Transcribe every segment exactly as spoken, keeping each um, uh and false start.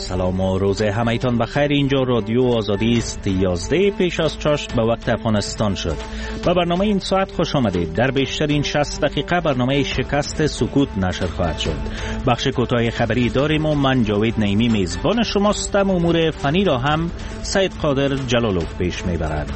سلام و روز همایتان بخیر. اینجا رادیو آزادی است. یازده پیش از چاشت به وقت افغانستان شد. با برنامه این ساعت خوش آمدید. در بیشترین شصت دقیقه برنامه شکست سکوت نشر خواهد شد. بخش کوتاه خبری داریم و من جاوید نعیمی میزبان شماستم. امور فنی را هم سید قادر جلالوف پیش میبرد.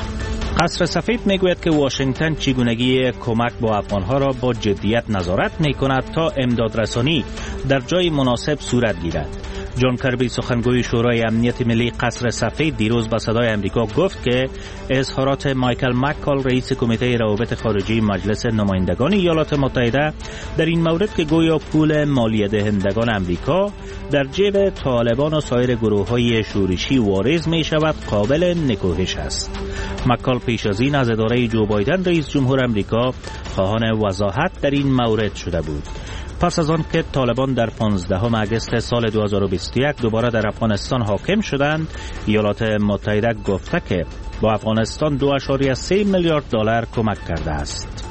قصر سفید میگوید که واشنگتن چگونگی کمک با افغانها را با جدیت نظارت میکند تا امدادرسانی در جای مناسب صورت گیرد. جان کربی سخنگوی شورای امنیت ملی قصر سفید دیروز به صدای امریکا گفت که اظهارات مایکل مکال رئیس کمیته روابط خارجی مجلس نمایندگان ایالات متحده در این مورد که گویا پول مالیه دهندگان امریکا در جیب طالبان و سایر گروه‌های شورشی وارد می شود قابل نکوهش است. مکال پیش از این از اداره جو بایدن رئیس جمهور امریکا خواهان وضاحت در این مورد شده بود. پس از آن که طالبان در پانزدهم اگست سال دو هزار و بیست و یک دوباره در افغانستان حاکم شدند، ایالات متحده گفته که با افغانستان دو ممیز سه میلیارد دلار کمک کرده است.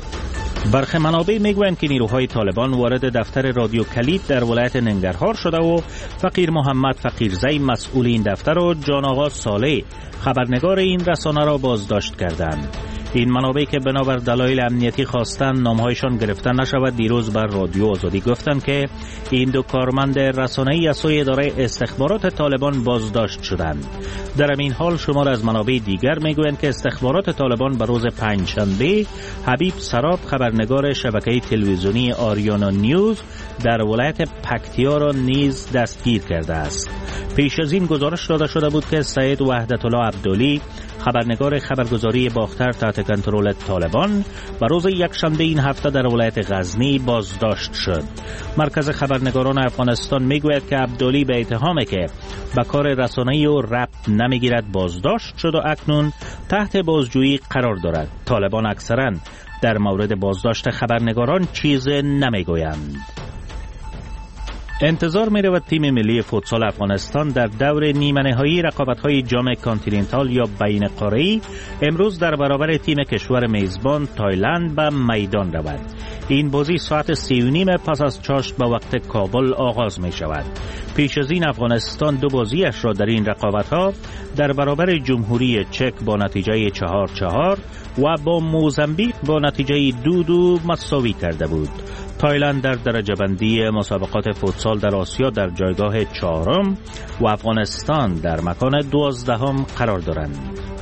برخی منابع میگویند که نیروهای طالبان وارد دفتر رادیو کلید در ولایت ننگرهار شده و فقیر محمد فقیرزی مسئول این دفتر و جان آقا صالح خبرنگار این رسانه را بازداشت کردند. این منابع که بنابر دلایل امنیتی خواستند نامهایشان گرفته نشود دیروز بر رادیو آزادی گفتند که این دو کارمند رسانه‌ای از سوی اداره استخبارات طالبان بازداشت شدند. در این حال شمار از منابع دیگر میگویند که استخبارات طالبان به روز پنجشنبه حبیب سراب خبرنگار شبکه تلویزیونی آریانا نیوز در ولایت پکتیا را نیز دستگیر کرده است. پیش از این گزارش داده شده بود که سید وحدت الله عبدالی خبرنگار خبرگزاری باختر تحت کنترل طالبان و روز یکشنبه این هفته در ولایت غزنی بازداشت شد. مرکز خبرنگاران افغانستان میگوید که عبدالی به اتهامی که به کار رسانه‌ای و ربط نمیگیرد بازداشت شد و اکنون تحت بازجویی قرار دارد. طالبان اکثرا در مورد بازداشت خبرنگاران چیز نمیگویند. انتظار می رود تیم ملی فوتسال افغانستان در دور نیمه نهایی رقابت‌های جام کانتیننتال یا بین قاره‌ای امروز در برابر تیم کشور میزبان تایلند به میدان رود. این بازی ساعت سی و نیم پس از چاشت به وقت کابل آغاز می شود. پیش از این افغانستان دو بازیش را در این رقابت‌ها در برابر جمهوری چک با نتیجه چهار چهار و با موزامبیک با نتیجه دو دو مساوی کرده بود. تایلند در درجه بندی مسابقات فوتسال در آسیا در جایگاه چهارم و افغانستان در مکان دوازدهم قرار دارند.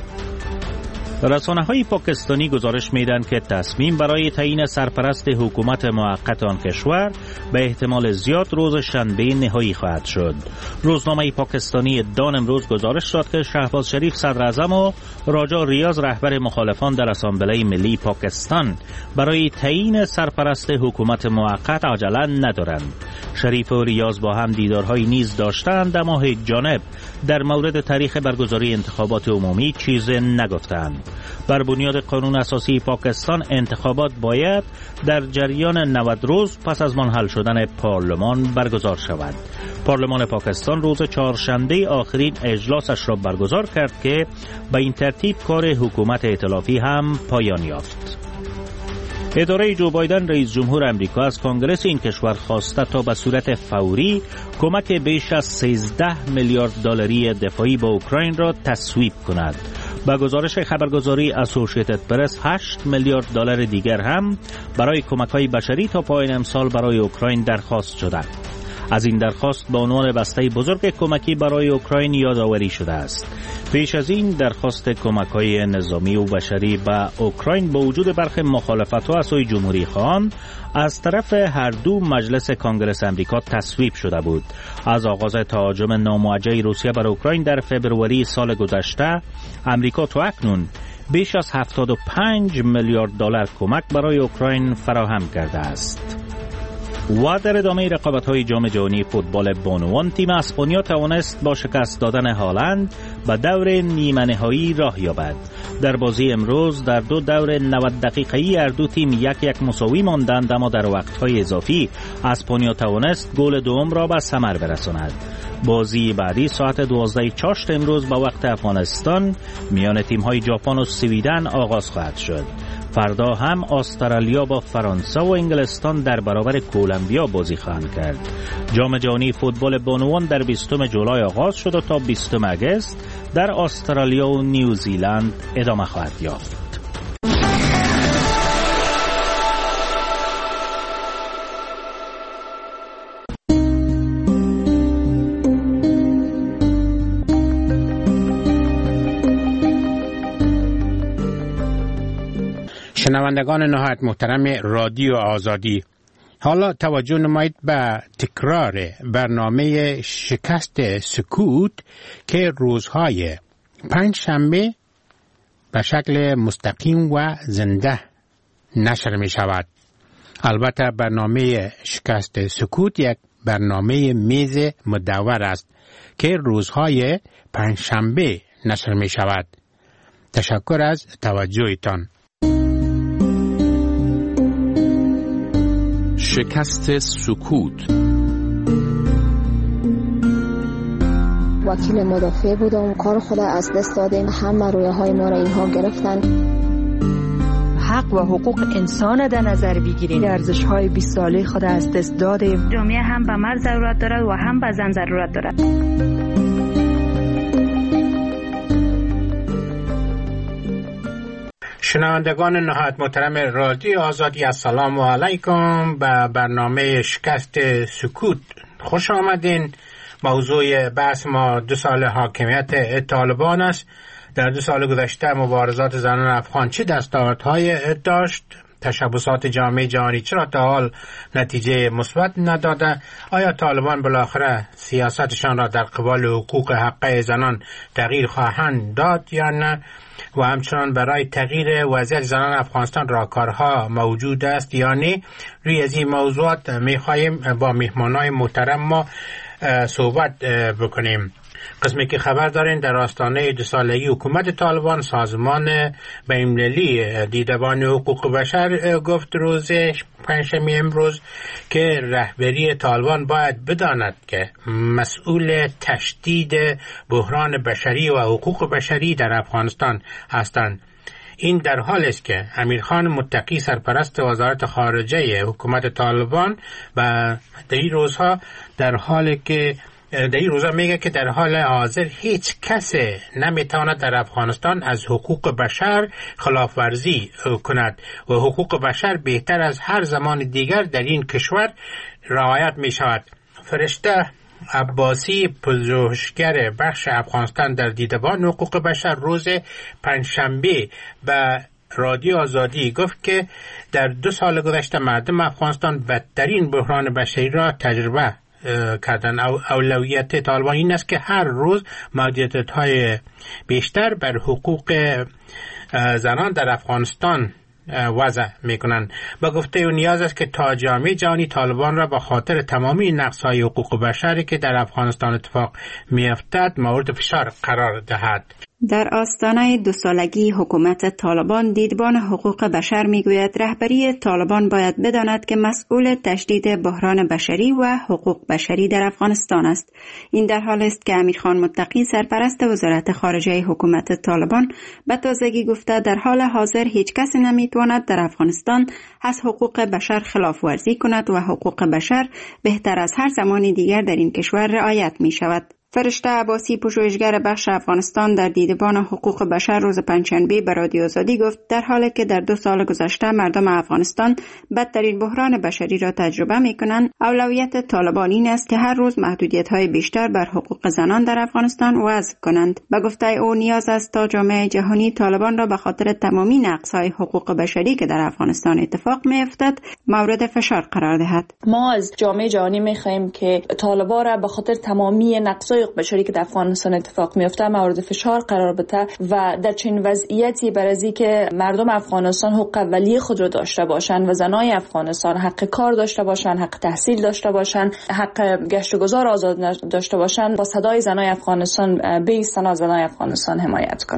رسانه‌های پاکستانی گزارش می‌دهند که تصمیم برای تعیین سرپرست حکومت موقت آن کشور به احتمال زیاد روز شنبه نهایی خواهد شد. روزنامه پاکستانی دان امروز گزارش داد که شهباز شریف صدر اعظم و راجا ریاض رهبر مخالفان در اسامبله ملی پاکستان برای تعیین سرپرست حکومت موقت عجله ندارند. شریف و ریاض با هم دیدارهای نیز داشتند اما هیچ جانب در مورد تاریخ برگزاری انتخابات عمومی چیز نگفتند. بر بنیاد قانون اساسی پاکستان انتخابات باید در جریان نود روز پس از منحل شدن پارلمان برگزار شود. پارلمان پاکستان روز چهارشنبه آخرین اجلاسش را برگزار کرد که به این ترتیب کار حکومت ائتلافی هم پایان یافت. اداره جو بایدن رئیس جمهور امریکا از کنگره این کشور خواسته تا به صورت فوری کمک بیش از سیزده میلیارد دلاری دفاعی به اوکراین را تصویب کند. با گزارش خبرگزاری اسوسییتد پرس هشت میلیارد دلار دیگر هم برای کمک‌های بشری تا پایان امسال برای اوکراین درخواست شده. از این درخواست به عنوان بسته بزرگ کمکی برای اوکراین یادآوری شده است. پیش از این درخواست کمک‌های نظامی و بشری به اوکراین با وجود برخی مخالفت‌ها از سوی جمهوری خواهان از طرف هر دو مجلس کانگرس امریکا تصویب شده بود. از آغاز تهاجم ناموجه روسیه بر اوکراین در فبروری سال گذشته، امریکا تا اکنون بیش از هفتاد و پنج میلیارد دلار کمک برای اوکراین فراهم کرده است. و در ادامه رقابت‌های جام جهانی فوتبال بانوان تیم اسپانیا توانست با شکست دادن هالند به دور نیمه نهایی راه یابد. در بازی امروز در دو دور نود دقیقه‌ای هر دو تیم یک یک مساوی ماندند اما در وقت‌های اضافی اسپانیا توانست گل دوم را به ثمر برساند. بازی بعدی ساعت دوازده چاشت امروز با وقت افغانستان میان تیم‌های ژاپن و سویدن آغاز خواهد شد. فردا هم استرالیا با فرانسه و انگلستان در برابر کولومبیا بازی خواهند کرد. جام جهانی فوتبال بانوان در بیستم جولای آغاز شد و تا بیستم اگست در استرالیا و نیوزیلند ادامه خواهد یافت. شنوندگان نهایت محترم رادیو آزادی، حالا توجه نمایید به تکرار برنامه شکست سکوت که روزهای پنج شنبه به شکل مستقیم و زنده نشر می شود. البته برنامه شکست سکوت یک برنامه میز مدور است که روزهای پنج شنبه نشر می شود. تشکر از توجهتان. شکست سکوت. وکیل مدافع بودم، کار خود از دست دادیم، همه رویه های ما را اینها گرفتن. حق و حقوق انسان در نظر بگیریم، ارزش های بیست ساله خود از دست دادیم. جامعه هم به مرد ضرورت دارد و هم به زن ضرورت دارد. شنوندگان نهایت محترم رادیو آزادی، السلام علیکم. به برنامه شکست سکوت خوش آمدین. موضوع بحث ما دو سال حاکمیت طالبان است. در دو سال گذشته مبارزات زنان افغان چه دستاوردهای داشت؟ تشبثات جامعه جهانی چرا تا حال نتیجه مثبت نداده؟ آیا طالبان بالاخره سیاستشان را در قبال حقوق حقه زنان تغییر خواهند داد یا نه؟ و همچنان برای تغییر وضعیت زنان افغانستان راهکارها موجود است یا نه؟ روی از این موضوعات می‌خواهیم با مهمانان محترم ما صحبت بکنیم. قسمی که خبر دارین در آستانه دو سالگی حکومت طالبان، سازمان بین‌المللی دیدبان حقوق بشر گفت روز پنجشنبه امروز که رهبری طالبان باید بداند که مسئول تشدید بحران بشری و حقوق بشری در افغانستان هستند. این در حال است که امیرخان متقی سرپرست وزارت خارجه حکومت طالبان و در این روزها در حالی که در این روزا میگه که در حال حاضر هیچ کس نمیتواند در افغانستان از حقوق بشر خلاف ورزی کند و حقوق بشر بهتر از هر زمان دیگر در این کشور رعایت می شود. فرشته عباسی، پژوهشگر بخش افغانستان در دیدبان حقوق بشر، روز پنجشنبه به رادیو آزادی گفت که در دو سال گذشته مردم افغانستان بدترین بحران بشری را تجربه کردن. اولویت طالبان این است که هر روز محدودیت‌های بیشتر بر حقوق زنان در افغانستان وضع میکنند. با گفته او نیاز است که تا جامعه جهانی طالبان را به خاطر تمامی نقض‌های حقوق بشری که در افغانستان اتفاق میافتد مورد فشار قرار دهد. در آستانه دو سالگی حکومت طالبان، دیدبان حقوق بشر میگوید رهبری طالبان باید بداند که مسئول تشدید بحران بشری و حقوق بشری در افغانستان است. این در حال است که امیرخان متقی سرپرست وزارت خارجه حکومت طالبان به تازگی گفته در حال حاضر هیچ کس نمیتواند در افغانستان از حقوق بشر خلاف ورزی کند و حقوق بشر بهتر از هر زمان دیگر در این کشور رعایت می شود. فرشته عباسی، پژوهشگر بخش افغانستان در دیدبان حقوق بشر، روز پنجشنبه به رادیو آزادی گفت در حالی که در دو سال گذشته مردم افغانستان بدترین بحران بشری را تجربه می‌کنند، اولویت طالبان این است که هر روز محدودیت‌های بیشتر بر حقوق زنان در افغانستان وضع کنند. به گفته او نیاز است تا جامعه جهانی طالبان را به خاطر تمامی نقض‌های حقوق بشری که در افغانستان اتفاق می‌افتد مورد فشار قرار دهد. ما از جامعه جهانی می‌خواهیم که طالبان را به خاطر تمامی نقض‌های حقوق بشری که در افغانستان اتفاق میفته مورد فشار قرار بده و در چنین وضعیتی برای که مردم افغانستان حقوق اولیه خود را داشته باشند و زنای افغانستان حق کار داشته باشند، حق تحصیل داشته باشند، حق گشت و گذار آزاد داشته باشند، با صدای زنای افغانستان بایستند و زنای افغانستان حمایت کنند.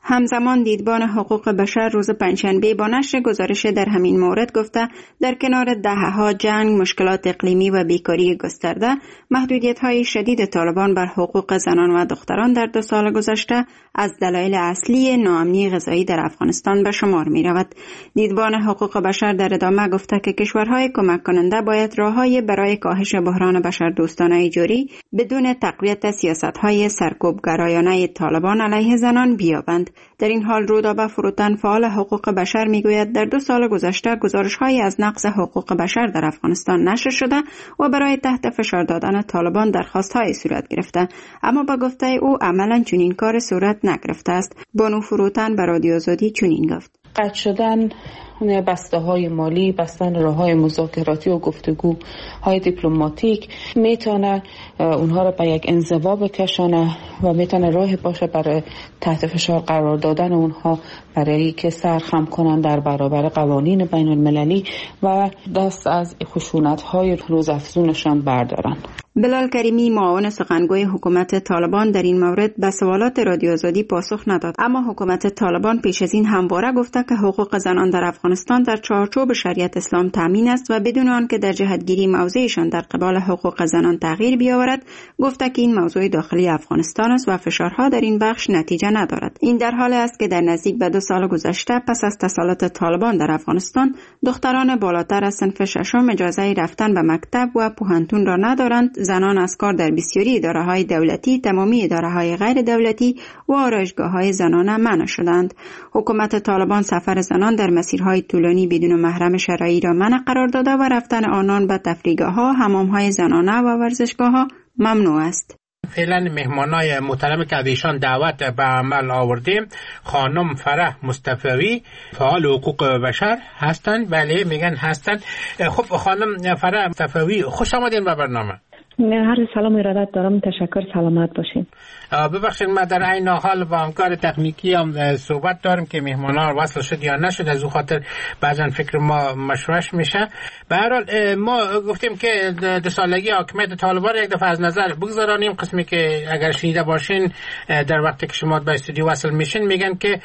همزمان دیدبان حقوق بشر روز پنجشنبه با نشر گزارش در همین مورد گفته در کنار دهه‌ها جنگ، مشکلات اقلیمی و بیکاری گسترده، محدودیت‌های شدید طالبان بر حقوق زنان و دختران در دو سال گذشته از دلایل اصلی ناامنی غذایی در افغانستان به شمار می‌رود. دیدبان حقوق بشر در ادامه گفته که کشورهای کمک کننده باید راه‌های برای کاهش بحران بشردوستانه جاری بدون تقویت سیاست‌های سرکوبگرایانه طالبان علیه زنان بیابند. در این حال رودابه فروتن، فعال حقوق بشر، میگوید در دو سال گذشته گزارش‌هایی از نقض حقوق بشر در افغانستان نشر شده و برای تحت فشار دادن طالبان درخواست‌های صورت گرفته، اما با گفته او عملاً چنین کار صورت نگرفته است. بانو فروتن به رادیو آزادی چنین گفت: قطع شدن بسته های مالی، بستن راه های مذاکراتی و گفتگو های دیپلماتیک میتونه اونها را به یک انزوا بکشانه و میتونه راه باشه برای تحت فشار قرار دادن اونها، برای که سرخم کنن در برابر قوانین بین المللی و دست از خشونت های روزافزونشان بردارن. بلال کریمی، معاون سخنگوی حکومت طالبان، در این مورد به سوالات رادیو آزادی پاسخ نداد، اما حکومت طالبان پیش از این همواره گفته که حقوق زنان در افغانستان در چارچوب شریعت اسلام تامین است و بدون آنکه در جهتگیری موضعشان در قبال حقوق زنان تغییر بیاورد، گفته که این موضوع داخلی افغانستان است و فشارها در این بخش نتیجه ندارد. این در حالی است که در نزدیک به دو سال گذشته پس از تسلط طالبان در افغانستان، دختران بالاتر از صنف ششم اجازه رفتن به مکتب و پوهنتون را ندارند. زنان از کار در بسیاری اداره‌های دولتی، تمامی اداره‌های غیر دولتی و آرایشگاه‌های زنانه منع شدند. حکومت طالبان سفر زنان در مسیرهای طولانی بدون محرم شرعی را منع قرار داده و رفتن آنان به تفریحگاه‌ها، حمام‌های زنانه و ورزشگاه‌ها ممنوع است. فعلا مهمانای محترم که از ایشان دعوت به عمل آوردیم، خانم فرح مصطفی، فعال حقوق بشر هستند. بله میگن هستند. خب خانم فرح مصطفی، خوش آمدین به برنامه. هر سلام ارادت دارم. تشکر، سلامت باشین. ببخشید ما در این حال با همکار تکنیکی هم صحبت داریم که مهمانا وصل شد یا نشد، از او خاطر بعضا فکر ما مشوش میشه. به هر حال ما گفتیم که دو سالگی حاکمیت طالبان یک دفعه از نظر بگذارانیم. قسمی که اگر شنیده باشین در وقتی که شما به استودیو وصل میشین میگن که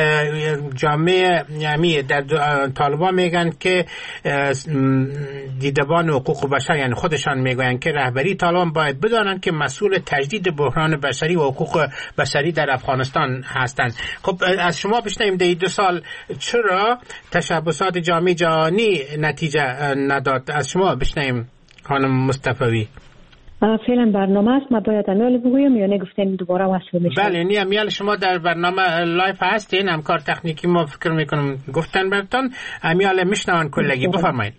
جامعه یعنی در طالبان میگن که دیدبان حقوق بشر، یعنی خودشان میگوین که رهبری طالبان باید بدانند که مسئول تجدید بحران بشری و حقوق بشری در افغانستان هستند. خب از شما بشنویم در دو سال چرا تشبسات جامعه جهانی نتیجه نداد؟ از شما بشنویم خانم مصطفی. فعلا برنامه است، ما باید امیال بگویم یا نگفتیم دوباره وصل میشه؟ بله، نی امیال شما در برنامه لایف هستین، همکار تکنیکی ما فکر میکنم گفتن براتون امیال میشنون کلگی. بفرمایید.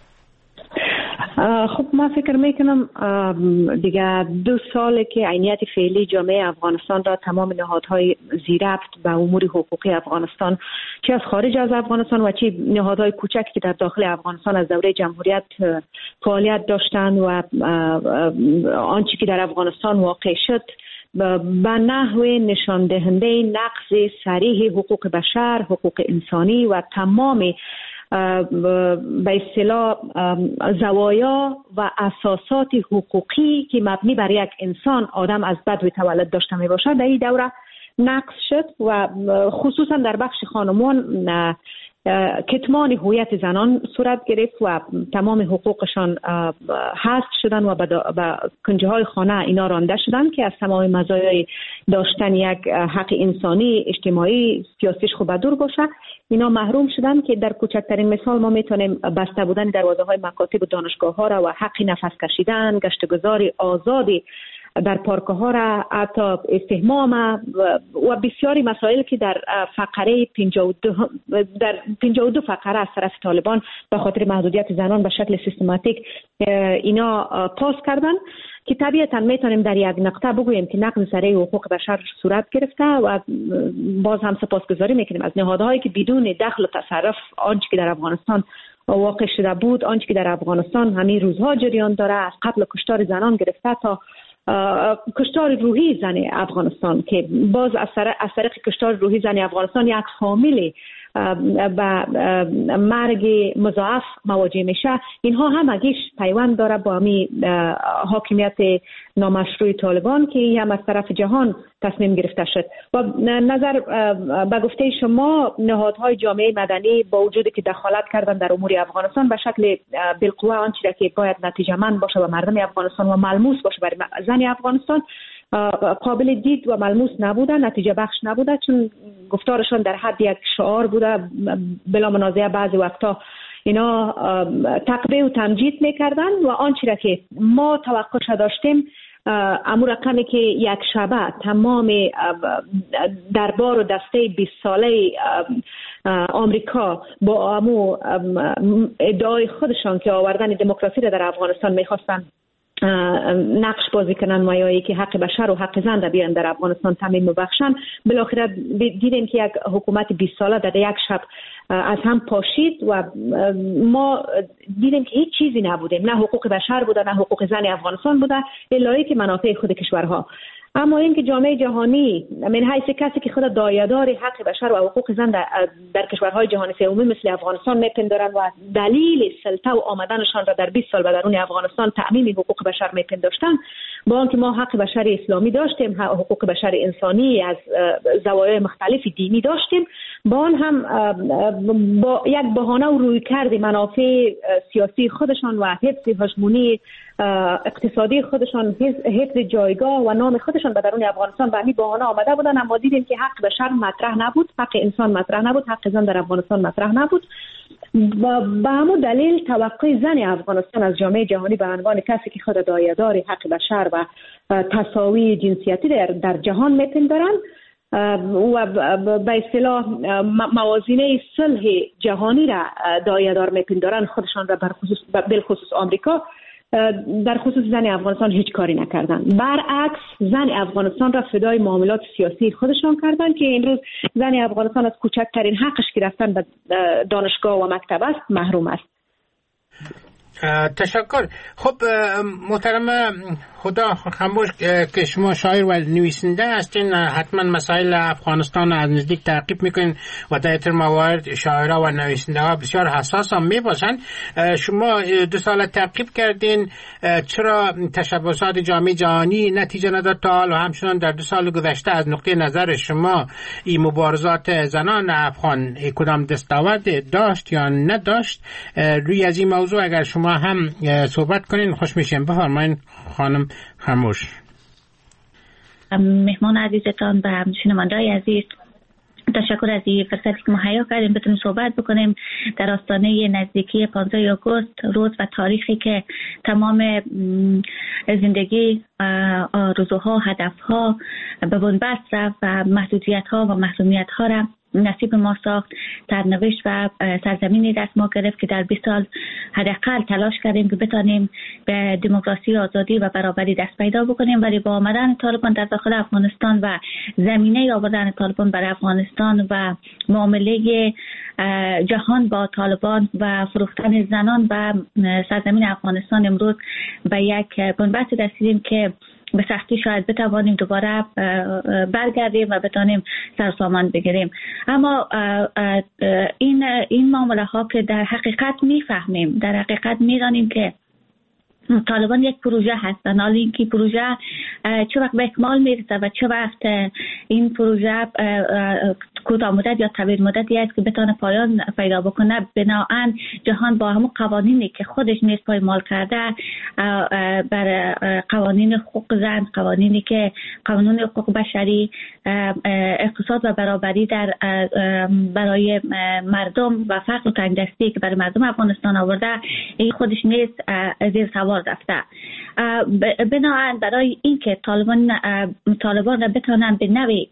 خب ما فکر میکنم دیگه دو ساله که عینیت فعلی جامعه افغانستان را تمام نهادهای زیربط به امور حقوقی افغانستان، چه از خارج از افغانستان و چه نهادهای کوچکی که در داخل افغانستان از دوره جمهوریت فعالیت داشتند و آنچه که در افغانستان واقع شد به نحو نشان دهنده نقض صریح حقوق بشر، حقوق انسانی و تمام به اصطلاح زوایا و اساسات حقوقی که مبنی بر یک انسان آدم از بدو تولد داشته می باشد در این دوره نقض شد و خصوصا در بخش خانمان کتمان هویت زنان صورت گرفت و تمام حقوقشان حذف شدن و به کنجه های خانه اینا رانده شدن که از تمام مزایای داشتن یک حق انسانی، اجتماعی، سیاسیش خوب دور باشه، اینا محروم شدن که در کوچکترین مثال ما میتونیم بسته بودن دروازه های مکاتب و دانشگاه ها را و حق نفس کشیدن، گشتگذار آزادی در پارک ها را، حتی استحمام و بسیاری مسائل که در فقره پنجاه و دو در پنجاه و دو فقره از طرف طالبان به خاطر محدودیت زنان به شکل سیستماتیک اینا پاس کردن که طبیعتا میتونیم در یک نقطه بگوییم که نقض صریح حقوق بشر صورت گرفته و باز هم سپاسگزاری میکنیم از نهادهایی که بدون دخل و تصرف آنچه که در افغانستان واقع شده بود، آنچه که در افغانستان همین روزها جریان داره، از قتل کشتار زنان گرفته تا کشتار روحی زن افغانستان که باز از طریق کشتار روحی زن افغانستان یک فامیل به مرگ مضاعف مواجه میشه، اینها هم اگیش پیوند داره با می حاکمیت نامشروع طالبان که هم از طرف جهان تصمیم گرفته شد. و نظر به گفته شما نهادهای جامعه مدنی با وجودی که دخالت کردن در امور افغانستان به شکل بالقوه آنچه که باید نتیجه‌مند باشه و مردم افغانستان و ملموس باشه برای زن افغانستان قابل دید و ملموس نبوده، نتیجه بخش نبوده، چون گفتارشان در حد یک شعار بوده. بلا منازعه بعضی وقتا اینا تقبیح و تمجید میکردن و آنچه که ما توقعش داشتیم امور رقمی که یک شبه تمام دربار و دسته بیست ساله آمریکا با امو ادعای خودشان که آوردن دموکراسی را در افغانستان میخواستن نقش بازی کنن و یا که حق بشر و حق زن را بیان در افغانستان تامین ببخشن، بالاخره دیدیم که یک حکومت بیست ساله در یک شب از هم پاشید و ما دیدیم که هیچ چیزی نبوده، نه حقوق بشر بوده نه حقوق زن افغانستان بوده، الا که منافع خود کشورها. اما اینکه جامعه جهانی من حیث کسی که خود دایه‌دار حق بشر و حقوق زن در, در کشورهای جهان سوم مثل افغانستان میپندارن و دلیل سلطه و آمدنشان را در بیست سال به درون افغانستان تأمین حقوق بشر میپنداشتن، با آنکه ما حق بشر اسلامی داشتیم، حقوق بشر انسانی از زوایای مختلف دینی داشتیم، با آن هم با یک بهانه و رویکرد منافع سیاسی خودشان و حفظ هژمونی اقتصادی خودشان، حفظ جایگاه و نام خودشان به درون افغانستان به همین بهانه آمده بودن. اما دیدیم که حق بشر مطرح نبود، حق انسان مطرح نبود، حق زن در افغانستان مطرح نبود. و به همون دلیل توقع زن افغانستان از جامعه جهانی به عنوان کسی که خود دایه‌دار حق بشر و تساوی جنسیتی در, در جهان میپندارن و به اصطلاح موازینه صلح جهانی را دایه‌دار میپندارن خودشان را، بالخصوص بالخصوص آمریکا در خصوص زن افغانستان هیچ کاری نکردن. برعکس زن افغانستان را فدای معاملات سیاسی خودشان کردن که امروز زن افغانستان از کوچکترین حقش که رفتن به دانشگاه و مکتب است محروم است. تشکر. خب محترم خدا خاموش که شما شاعر و نویسنده هستین، حتما مسائل افغانستان از نزدیک تعقیب میکنین و در این موارد شاعرها و نویسنده ها بسیار حساس هم میباشن. شما دو سال تعقیب کردین، چرا تشبسات جامعه جهانی نتیجه نداد تا حال و همچنان در دو سال گذشته از نقطه نظر شما این مبارزات زنان افغان کدام دستاورد داشت یا نداشت؟ روی از این موضوع اگر شما هم صحبت کنین خوش میشیم. بفرمایید خانم خاموش. مهمان عزیزتان و شنونده‌های عزیز، تشکر از این فرصتی که مهیا کردیم بتونیم صحبت بکنیم در آستانه نزدیکی پانزده آگوست، روز و تاریخی که تمام زندگی، آرزوها، هدفها به بنبست رفت و محدودیت‌ها و محرومیت‌ها را نصیب ما ساخت. سرنوشت و سرزمینی دست ما گرفت که در بیست سال حداقل تلاش کردیم که بتانیم به دموکراسی، آزادی و برابری دست پیدا بکنیم، ولی با آمدن طالبان در داخل افغانستان و زمینه آوردن طالبان برای افغانستان و معامله جهان با طالبان و فروختن زنان و سرزمین افغانستان، امروز به یک بنبست رسیدیم که به سختی شاید بتوانیم دوباره برگردیم و بتانیم سرسامان بگیریم. اما این این معامله ها که در حقیقت میفهمیم، در حقیقت میدانیم که طالبان یک پروژه هستن، حالا اینکه پروژه چه وقت به اکمال میرسه و چه وقت این پروژه کوتاه مدت یا طویل مدتی است که بتونه پایان پیدا بکنه، بناهن جهان با همون قوانینی که خودش نیز پایمال کرده بر قوانین حقوق زن، قوانینی که قانون حقوق بشری، اقتصاد و برابری در برای مردم و فقر و تنگدستی که برای مردم افغانستان آورده، این خودش نیز زیر سوال رفته. بناهن برای اینکه طالبان طالبان را بتونن به نوعی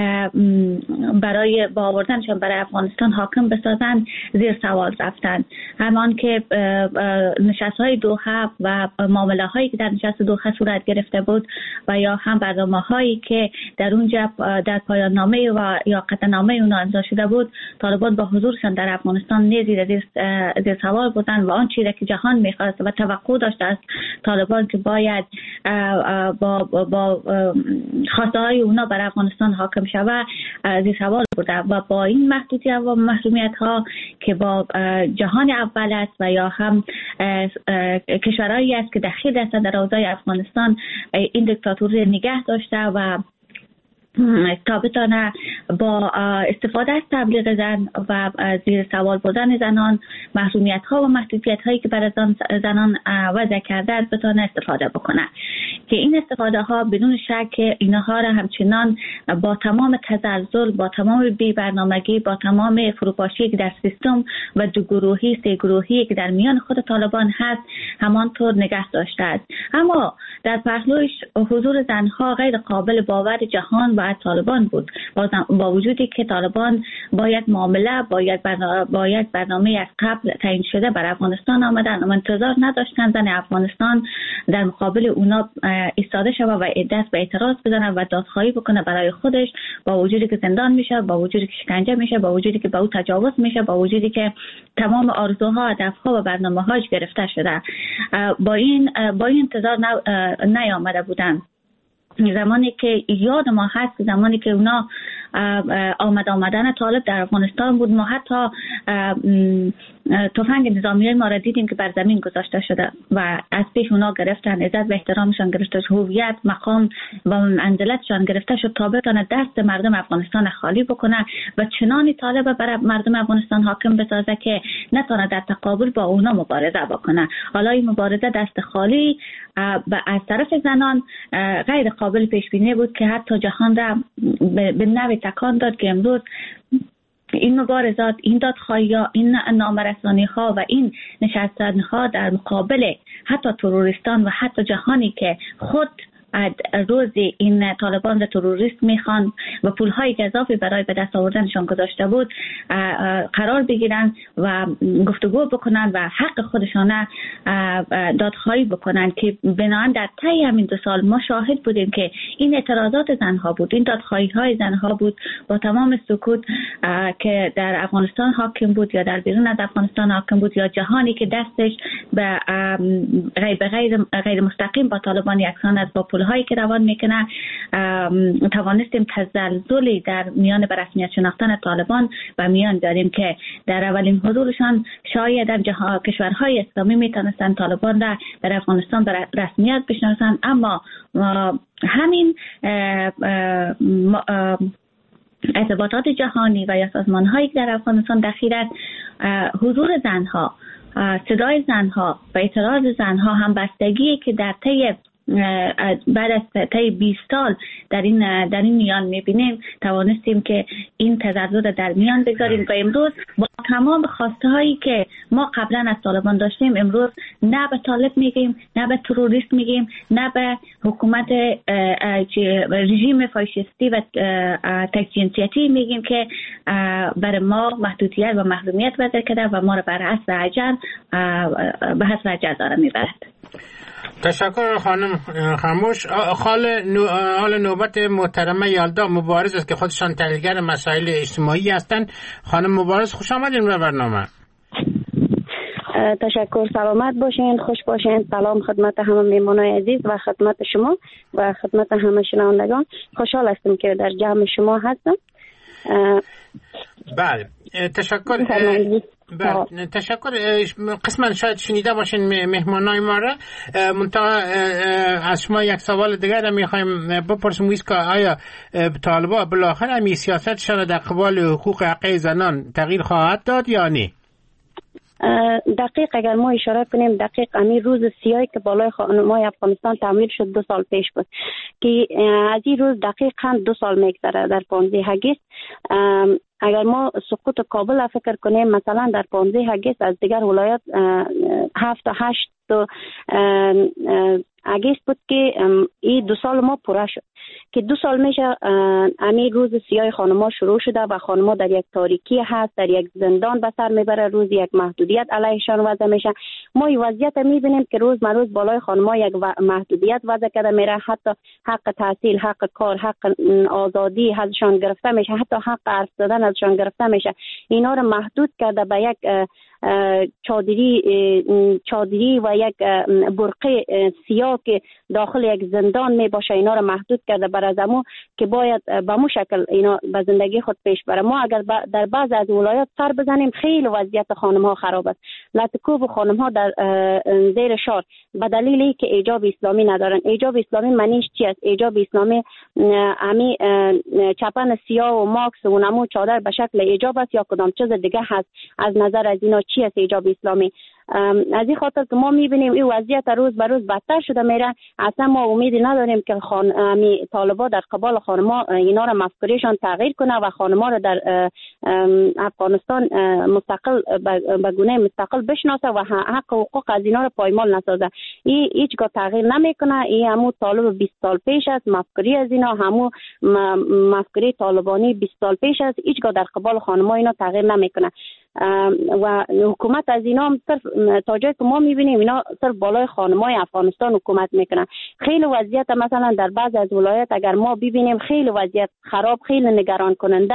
برای با آوردنشان برای افغانستان حاکم بسازن زیر سوال رفتن. همان که نشست‌های دوحه و معامله‌هایی که در نشست دوحه صورت گرفته بود و یا هم برنامه‌هایی که در اونجا در پایان نامه و یا قطعنامه اونها امضا شده بود، طالبان با حضورشان در افغانستان نیز زیر زیر سوال بودن و آن چیزی که جهان می‌خواست و توقع داشته از طالبان که باید با با خواسته های اونا بر افغانستان حاکم شود زیر سوال برده و با این محدودیت و محرومیت ها که با جهان اول است و یا هم کشورهایی است که دخیل هستند در اوضاع افغانستان این دیکتاتوری نگه داشته و تا بتانه با استفاده از تبلیغ زن و زیر سوال بردن زنان محرومیت ها و محدودیت هایی که برای زنان وضع کرده است بتانه استفاده بکنه که این استفاده ها بدون شک اینها را همچنان با تمام تزلزل، با تمام بی برنامگی، با تمام فروپاشی که در سیستم و دو گروهی سه گروهی که در میان خود طالبان هست همانطور نگه داشته است. اما در پهلوش حضور زنها غیر قابل باور جهان و طالبان بود، با وجودی که طالبان باید معامله باید برنامه, باید برنامه از قبل تعیین شده بر افغانستان آمدن و انتظار نداشتن زن افغانستان در مقابل اونا ایستاده شود و دست به اعتراض بزنه و دادخواهی بکنه برای خودش، با وجودی که زندان میشه، با وجودی که شکنجه میشه، با وجودی که به او تجاوز میشه، با وجودی که تمام آرزوها، هدفها و برنامه‌هاش گرفته شده. با این با این انتظار نیامده بودن. زمانی که یاد ما هست زمانی که اونا آمد آمدن طالب در افغانستان بود، ما حتی تفنگ نظامی ما را دیدیم که بر زمین گذاشته شده و از پیش اونا گرفتن، عزت و احترامشان گرفته شد، هویت، مقام و منزلتشان گرفته شد تا بتونه دست مردم افغانستان خالی بکنه و چنانی طالب بر مردم افغانستان حاکم بسازه که نتونه در تقابل با اونا مبارزه بکنه. حالا این مبارزه دست خالی از طرف زنان غیر قابل پیش بینی بود که حتی جهان را به نوعی تکان داد که امروز این مبارزات، این دادخواهی‌ها، این نامرسانی‌ها و این نشستن‌ها در مقابل حتی تروریستان و حتی جهانی که خود روزی این طالبان را تروریست میخوان و پول‌های اضافی برای به دست آوردنشان گذاشته بود قرار بگیرن و گفتگو بکنن و حق خودشان دادخواهی بکنن که بنابراین در طی همین دو سال ما شاهد بودیم که این اعتراضات زنها بود، این دادخواهی‌های زنها بود با تمام سکوت که در افغانستان حاکم بود یا در بیرون از افغانستان حاکم بود یا جهانی که دستش به غیر غیر غیر مستقیم با طالبان یکسان است، با پول‌هایی که روان میکنه توانستیم تزلزلی در میان به رسمیت شناختن طالبان و میان داریم که در اولین حضورشان شاید در جهان کشورهای اسلامی میتونستن طالبان را در افغانستان به رسمیت بشناسن، اما همین ارتباطات جهانی و یا سازمان‌هایی که در افغانستان دخیل است، حضور زنها، صدای زنها و اعتراض زنها هم بستگی که در طی بعد از طی بیست سال در این در این میان میبینیم توانستیم که این تضرر در میان بگذاریم و امروز با تمام خواسته هایی که ما قبلا از طالبان داشتیم امروز نه به طالب میگیم، نه به تروریست میگیم، نه به حکومت رژیم فاشیستی و تک جنسیتی میگیم که برای ما محدودیت و محرومیت وضع کرده و ما را بر حسب اجل به حسب اجل داره میبرد. تشکر خانم خاموش. حال نوبت محترمه یالدا مبارز است که خودشان تحلیلگر مسائل اجتماعی هستند. خانم مبارز خوش آمدین به برنامه. تشکر، سلامت باشین، خوش باشین. سلام خدمت همه میمانای عزیز و خدمت شما و خدمت همه شنوندگان. خوشحال هستم که در جمع شما هستم. بله تشکر. بله تشکر. قسما شاید شنیده باشین مهمانای ما را، منتها از شما یک سوال دیگر را میخوایم بپرسیم که آیا طالبان بالاخره همی سیاستشان در قبال حقوق حقوق زنان تغییر خواهد داد یا نه؟ دقیق اگر ما اشاره کنیم دقیق همین روز سیاهی که بالای خانمای افغانستان تعمیر شد دو سال پیش بود که از این روز دقیقاً دو سال میگذره. در پانزده اگست اگر ما سقوط کابل را فکر کنیم، مثلا در پانزده اگست از دیگر ولایات هفت تا هشت اگست بود که این دو سال ما پوره شد. که دو سال میشه امی روز سیاه خانم‌ها شروع شده و خانم‌ها در یک تاریکی هست، در یک زندان به سر میبره، روز یک محدودیت علیهشان وضع میشه. ما این وضعیت میبینیم که روز به روز بالای خانم‌ها یک محدودیت وضع کرده میره، حتی حق تحصیل، حق کار، حق آزادی ازشان گرفته میشه، حتی حق حرف زدن ازشان گرفته میشه. اینا رو محدود کرده به یک چادری چادری و یک برقه سیاه که داخل یک زندان می باشه. اینا رو محدود کرده بر از امو که باید به مو شکل اینا به زندگی خود پیش بره. ما اگر در بعض از ولایات سر بزنیم خیلی وضعیت خانم ها خراب است. لطکوب خانم ها در زیر شار به دلیلی که ایجاب اسلامی ندارن. ایجاب اسلامی معنیش چی است؟ ایجاب اسلامی امی چپن سیاه و ماکس و نمو چادر به شکل ایجاب است یا کدام چیز دیگه هست؟ از نظر از اینا چی است ایجاب اسلامی؟ از این خاطر که ما میبینیم این وضعیت روز به روز بدتر شده میره. اصلا ما امیدی نداریم که خان طالبا در قبال خانما اینا را مفکوریشان تغییر کنه و خانما را در افغانستان مستقل به گونه مستقل بشناسه و حق و حقوق از اینا را پایمال نسازه. این هیچگاه تغییر نمیکنه. این همون طالب بیست سال پیش است. مفکوری از اینا همون مفکوری طالبانی بیست سال پیش است. هیچگاه در قبال خانما اینا تغییر نمیکنه و حکومت از اینا صرف تا جایی که ما میبینیم اینا صرف بالای خانمای افغانستان حکومت میکنن. خیلی وضعیت مثلا در بعض از ولایت اگر ما ببینیم خیلی وضعیت خراب، خیلی نگران کننده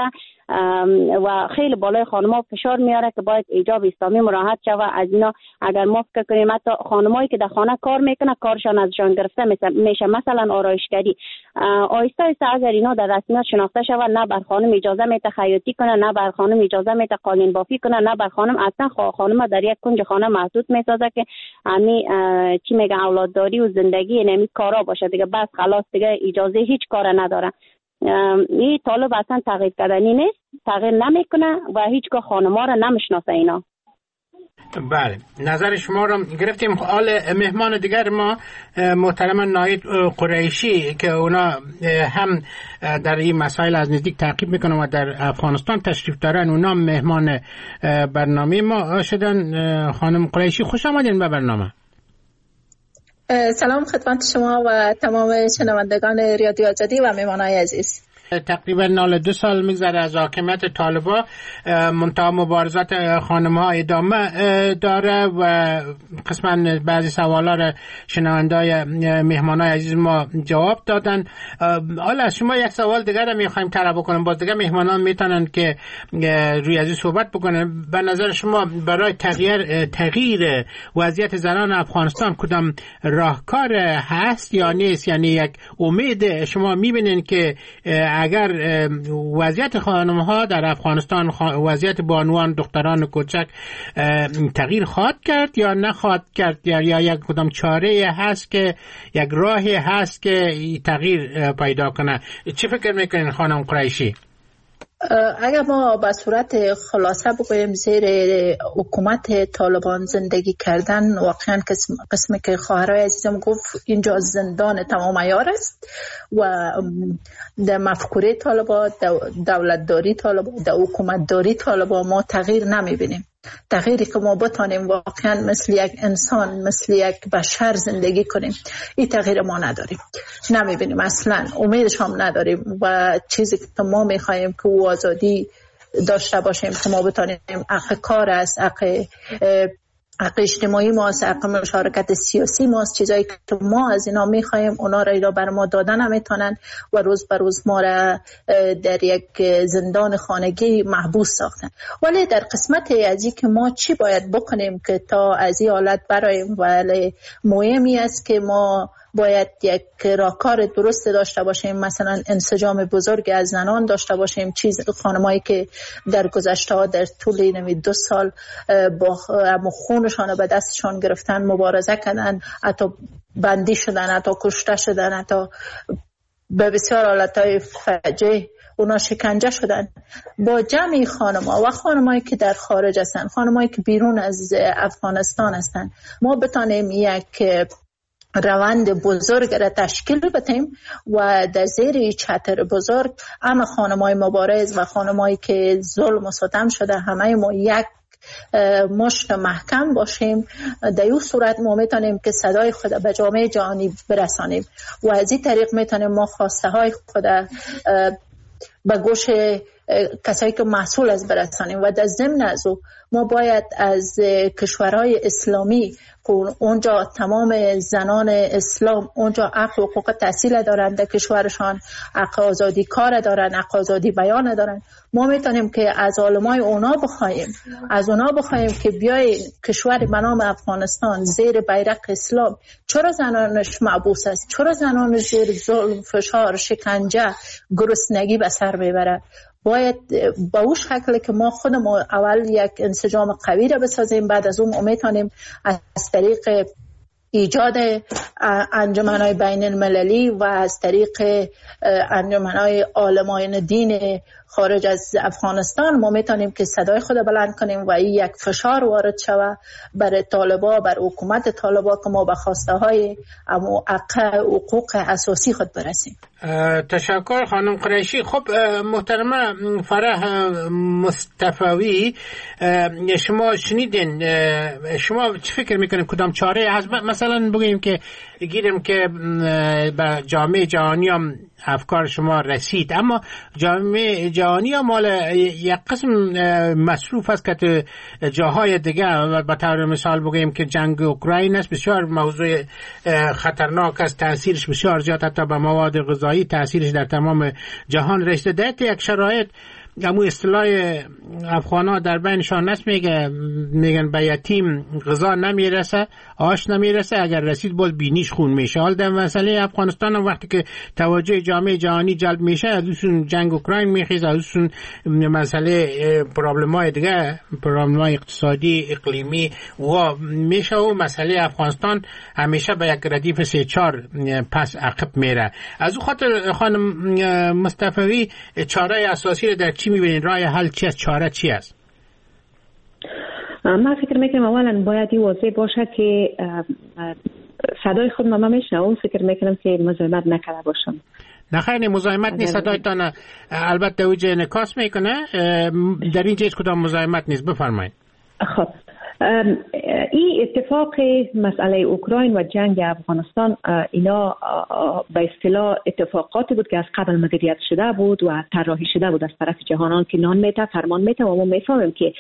و خیلی بالای خانم‌ها فشار میاره که باید ایجاب اسلامی مراعات شود. از اینا اگر ما فکر کنیم حتی خانمایی که در خانه کار میکنه کارشان ازشان گرفته میشه، مثلا آرایشگری، آیسته آیسته اگر اینا در رسمیت شناخته شود نه بر خانم اجازه میده خیاطی کنه، نه بر خانم اجازه میده قالین بافی کنه، نه بر خانم اصلا خانم در یک کنج خانه محدود میسازه که همین چی میگن اولادداری و زندگی نمی کارا باشه دیگه، بس خلاص دیگه اجازه هیچ کار نداره. این طالب اصلا تغییر کردنی نیست، تغییر نمیکنه و هیچگاه خانم‌ها را نمیشناسه اینا. بله، نظر شما رو گرفتیم. حال مهمان دیگر ما محترم ناهید قریشی که اونا هم در این مسائل از نزدیک تعقیب میکنن و در افغانستان تشریف دارن، اونا مهمان برنامه ما شدن. خانم قریشی خوش آمدین به برنامه. سلام خدمت شما و تمام شنوندگان رادیو آزادی و مهمانای عزیز. تقریبا نال دو سال میگذره از حاکمیت طالبا، منتها مبارزات خانم‌ها ادامه داره و قسما بعضی سوالا را شنوندای مهمانای عزیز ما جواب دادن. حالا از شما یک سوال دیگر را میخوایم طلب بکنیم، باز دیگه مهمانان میتونن که روی از صحبت بکنن. به نظر شما برای تغییر تغییر وضعیت زنان افغانستان کدام راهکار هست یا نیست؟ یعنی یک امید شما میبینین که اگر وضعیت خانم‌ها در افغانستان، وضعیت بانوان، دختران کوچک تغییر خواهد کرد یا نخواهد کرد، یا یک کدام چاره هست که یک راهی هست که تغییر پیدا کنه؟ چی فکر میکنین خانم قریشی؟ اگر ما به صورت خلاصه بگوییم زیر حکومت طالبان زندگی کردن واقعا قسمی که خواهرای عزیزم گفت اینجا زندان تمام عیار است و در مفکوره طالبان، دولتداری طالبان، در حکومتداری طالبان ما تغییر نمیبینیم. تغییری که ما بتانیم واقعا مثل یک انسان، مثل یک بشر زندگی کنیم، این تغییر ما نداریم، نمیبینیم، اصلا امیدش هم نداریم. و چیزی که ما میخواییم که او آزادی داشته باشیم که ما بتانیم، حق کار است، حق حق اجتماعی ماست، حق مشارکت سیاسی ماست، چیزایی که ما از اینا میخوایم اونا را اینا بر ما دادن نمیتونن و روز بر روز ما را در یک زندان خانگی محبوس ساختن. ولی در قسمت از این که ما چی باید بکنیم که تا از این حالت براییم، ولی مهمی است که ما باید یک راهکار درست داشته باشیم، مثلا انسجام بزرگ از زنان داشته باشیم. چیز خانمایی که در گذشته ها در طول نمی دو سال با خونشان به دستشان گرفتن، مبارزه کردن، حتی بندی شدن، حتی کشته شدن، حتی به بسیار حالتهای فجیع اونا شکنجه شدن. با جمعی خانم‌ها و خانمایی که در خارج هستن، خانمایی که بیرون از افغانستان هستن، ما بتانیم یک روند بزرگ را تشکیل بدیم و در زیر چتر بزرگ همه خانمای مبارز و خانمایی که ظلم و ستم شده، همه ما یک مشت محکم باشیم، در این صورت ما میتونیم که صدای خود به جامعه جهانی برسانیم و از این طریق میتونیم ما خواسته های خود به گوش کسایی که مسئول از برسانیم. و در ضمن از او ما باید از کشورهای اسلامی که اونجا تمام زنان اسلام اونجا حق و حقوق تحصیل دارند، در کشورشان حق آزادی کار دارند، حق آزادی بیان دارند، ما میتونیم که از علمای اونا بخوایم از اونا بخوایم که بیای کشور به نام افغانستان زیر بیرق اسلام چرا زنانش محبوس است، چرا زنانش زیر ظلم، فشار، شکنجه، گرسنگی به سر میبره. باید با اون شکل که ما خودمون اول یک انسجام قوی را بسازیم، بعد از اون میتونیم از طریق ایجاد انجمن‌های بین المللی و از طریق انجمن‌های عالمان دین خارج از افغانستان ما میتونیم که صدای خود بلند کنیم و این یک فشار وارد شود بر طالبا، بر حکومت طالبا که ما به خواسته های حقوق اساسی خود برسیم. تشکر خانم قریشی. خب محترمه فرح مصطفوی، شما شنیدین، شما چه فکر میکنین کدام چاره هست؟ مثلا بگیم که گیریم که به جامعه جهانی هم افکار شما رسید، اما جامعه جهانی هم مال یک قسم مصروف است که جاهای دیگه، به طور مثال بگیم که جنگ اوکراین است، بسیار موضوع خطرناک است، تاثیرش بسیار زیاد، حتی به مواد غذایی تاثیرش در تمام جهان رسیده. در یک شرایط همون اصطلاح افغانا در بینشان نست میگه میگن به یتیم غذا نمیرسه، آش نمیرسه، اگر رسید بول بینیش خون میشه. حال در مسئله افغانستان هم وقتی که توجه جامعه جهانی جلب میشه، از اون جنگ اوکراین میخیزه، از اون مسئله پرابلم‌های دیگه، پرابلم‌های اقتصادی اقلیمی و میشه و مسئله افغانستان همیشه به یک ردیف سه چهار پس عقب میره. از اون خاطر خانم مصطفوی چاره اساسی در چی میبینید؟ راه حل چی است؟ چاره چی است؟ من فکر میکنم اولا باید این واضح باشه که صدای خود ما میشنوم، فکر میکنم که مزاحمت نکرده باشم. نه خیلی مزاحمت نیست، صدایتان البته اوج انعکاس میکنه، در این چیز کدام مزاحمت نیست، بفرمایید. خب این اتفاق مسئله اوکراین و جنگ افغانستان اینا به اصطلاح اتفاقاتی بود که از قبل مدیریت شده بود و طراحی شده بود از طرف جهانان که نان میته فرمان میته و ما میفهمیم که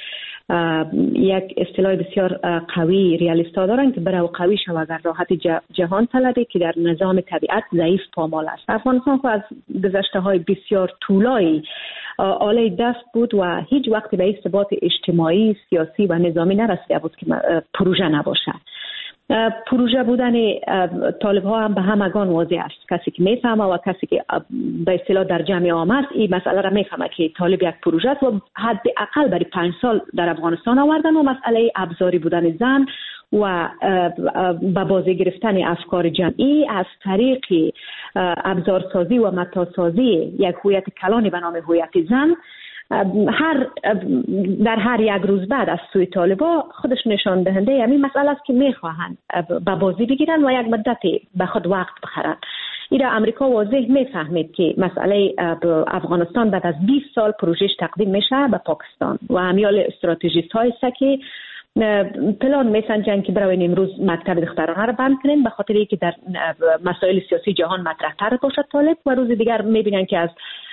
یک اصطلاح بسیار قوی ریالیستا دارن که برای قوی شود در راحت جهان طلبه که در نظام طبیعت ضعیف پامال است. افغانستان خو از گذشته های بسیار طولایی آله دست بود و هیچ وقتی به ثبات اجتماعی، سیاسی و نظامی نرسیده بود که پروژه نباشه. پروژه بودن طالب ها هم به همگان واضح است. کسی که میفهمه و کسی که به اصطلاح در جمع عام است این مسئله را میفهمه که طالب یک پروژه است و حداقل برای پنج سال در افغانستان آوردن و مسئله ابزاری بودن زن و به بازی گرفتن افکار جمعی از طریق ابزارسازی و متاسازی یک هویت کلانی به نام هویت زن هر در هر یک روز بعد از سوی طالبا خودش نشان دهنده یعنی مسئله است که میخواهند به بازی بگیرن و یک مدتی به خود وقت بخرن. ایرا امریکا واضح میفهمید که مسئله افغانستان بعد از بیست سال پروژهش تقدیم میشه به پاکستان و همیال استراتژیست های است که پلان میسنجن که برای امروز مکتب دخترانه رو بند کنین به خاطر اینکه در مسائل سیاسی جهان مطرح تر باشد طالب و روز دیگر میبینن که از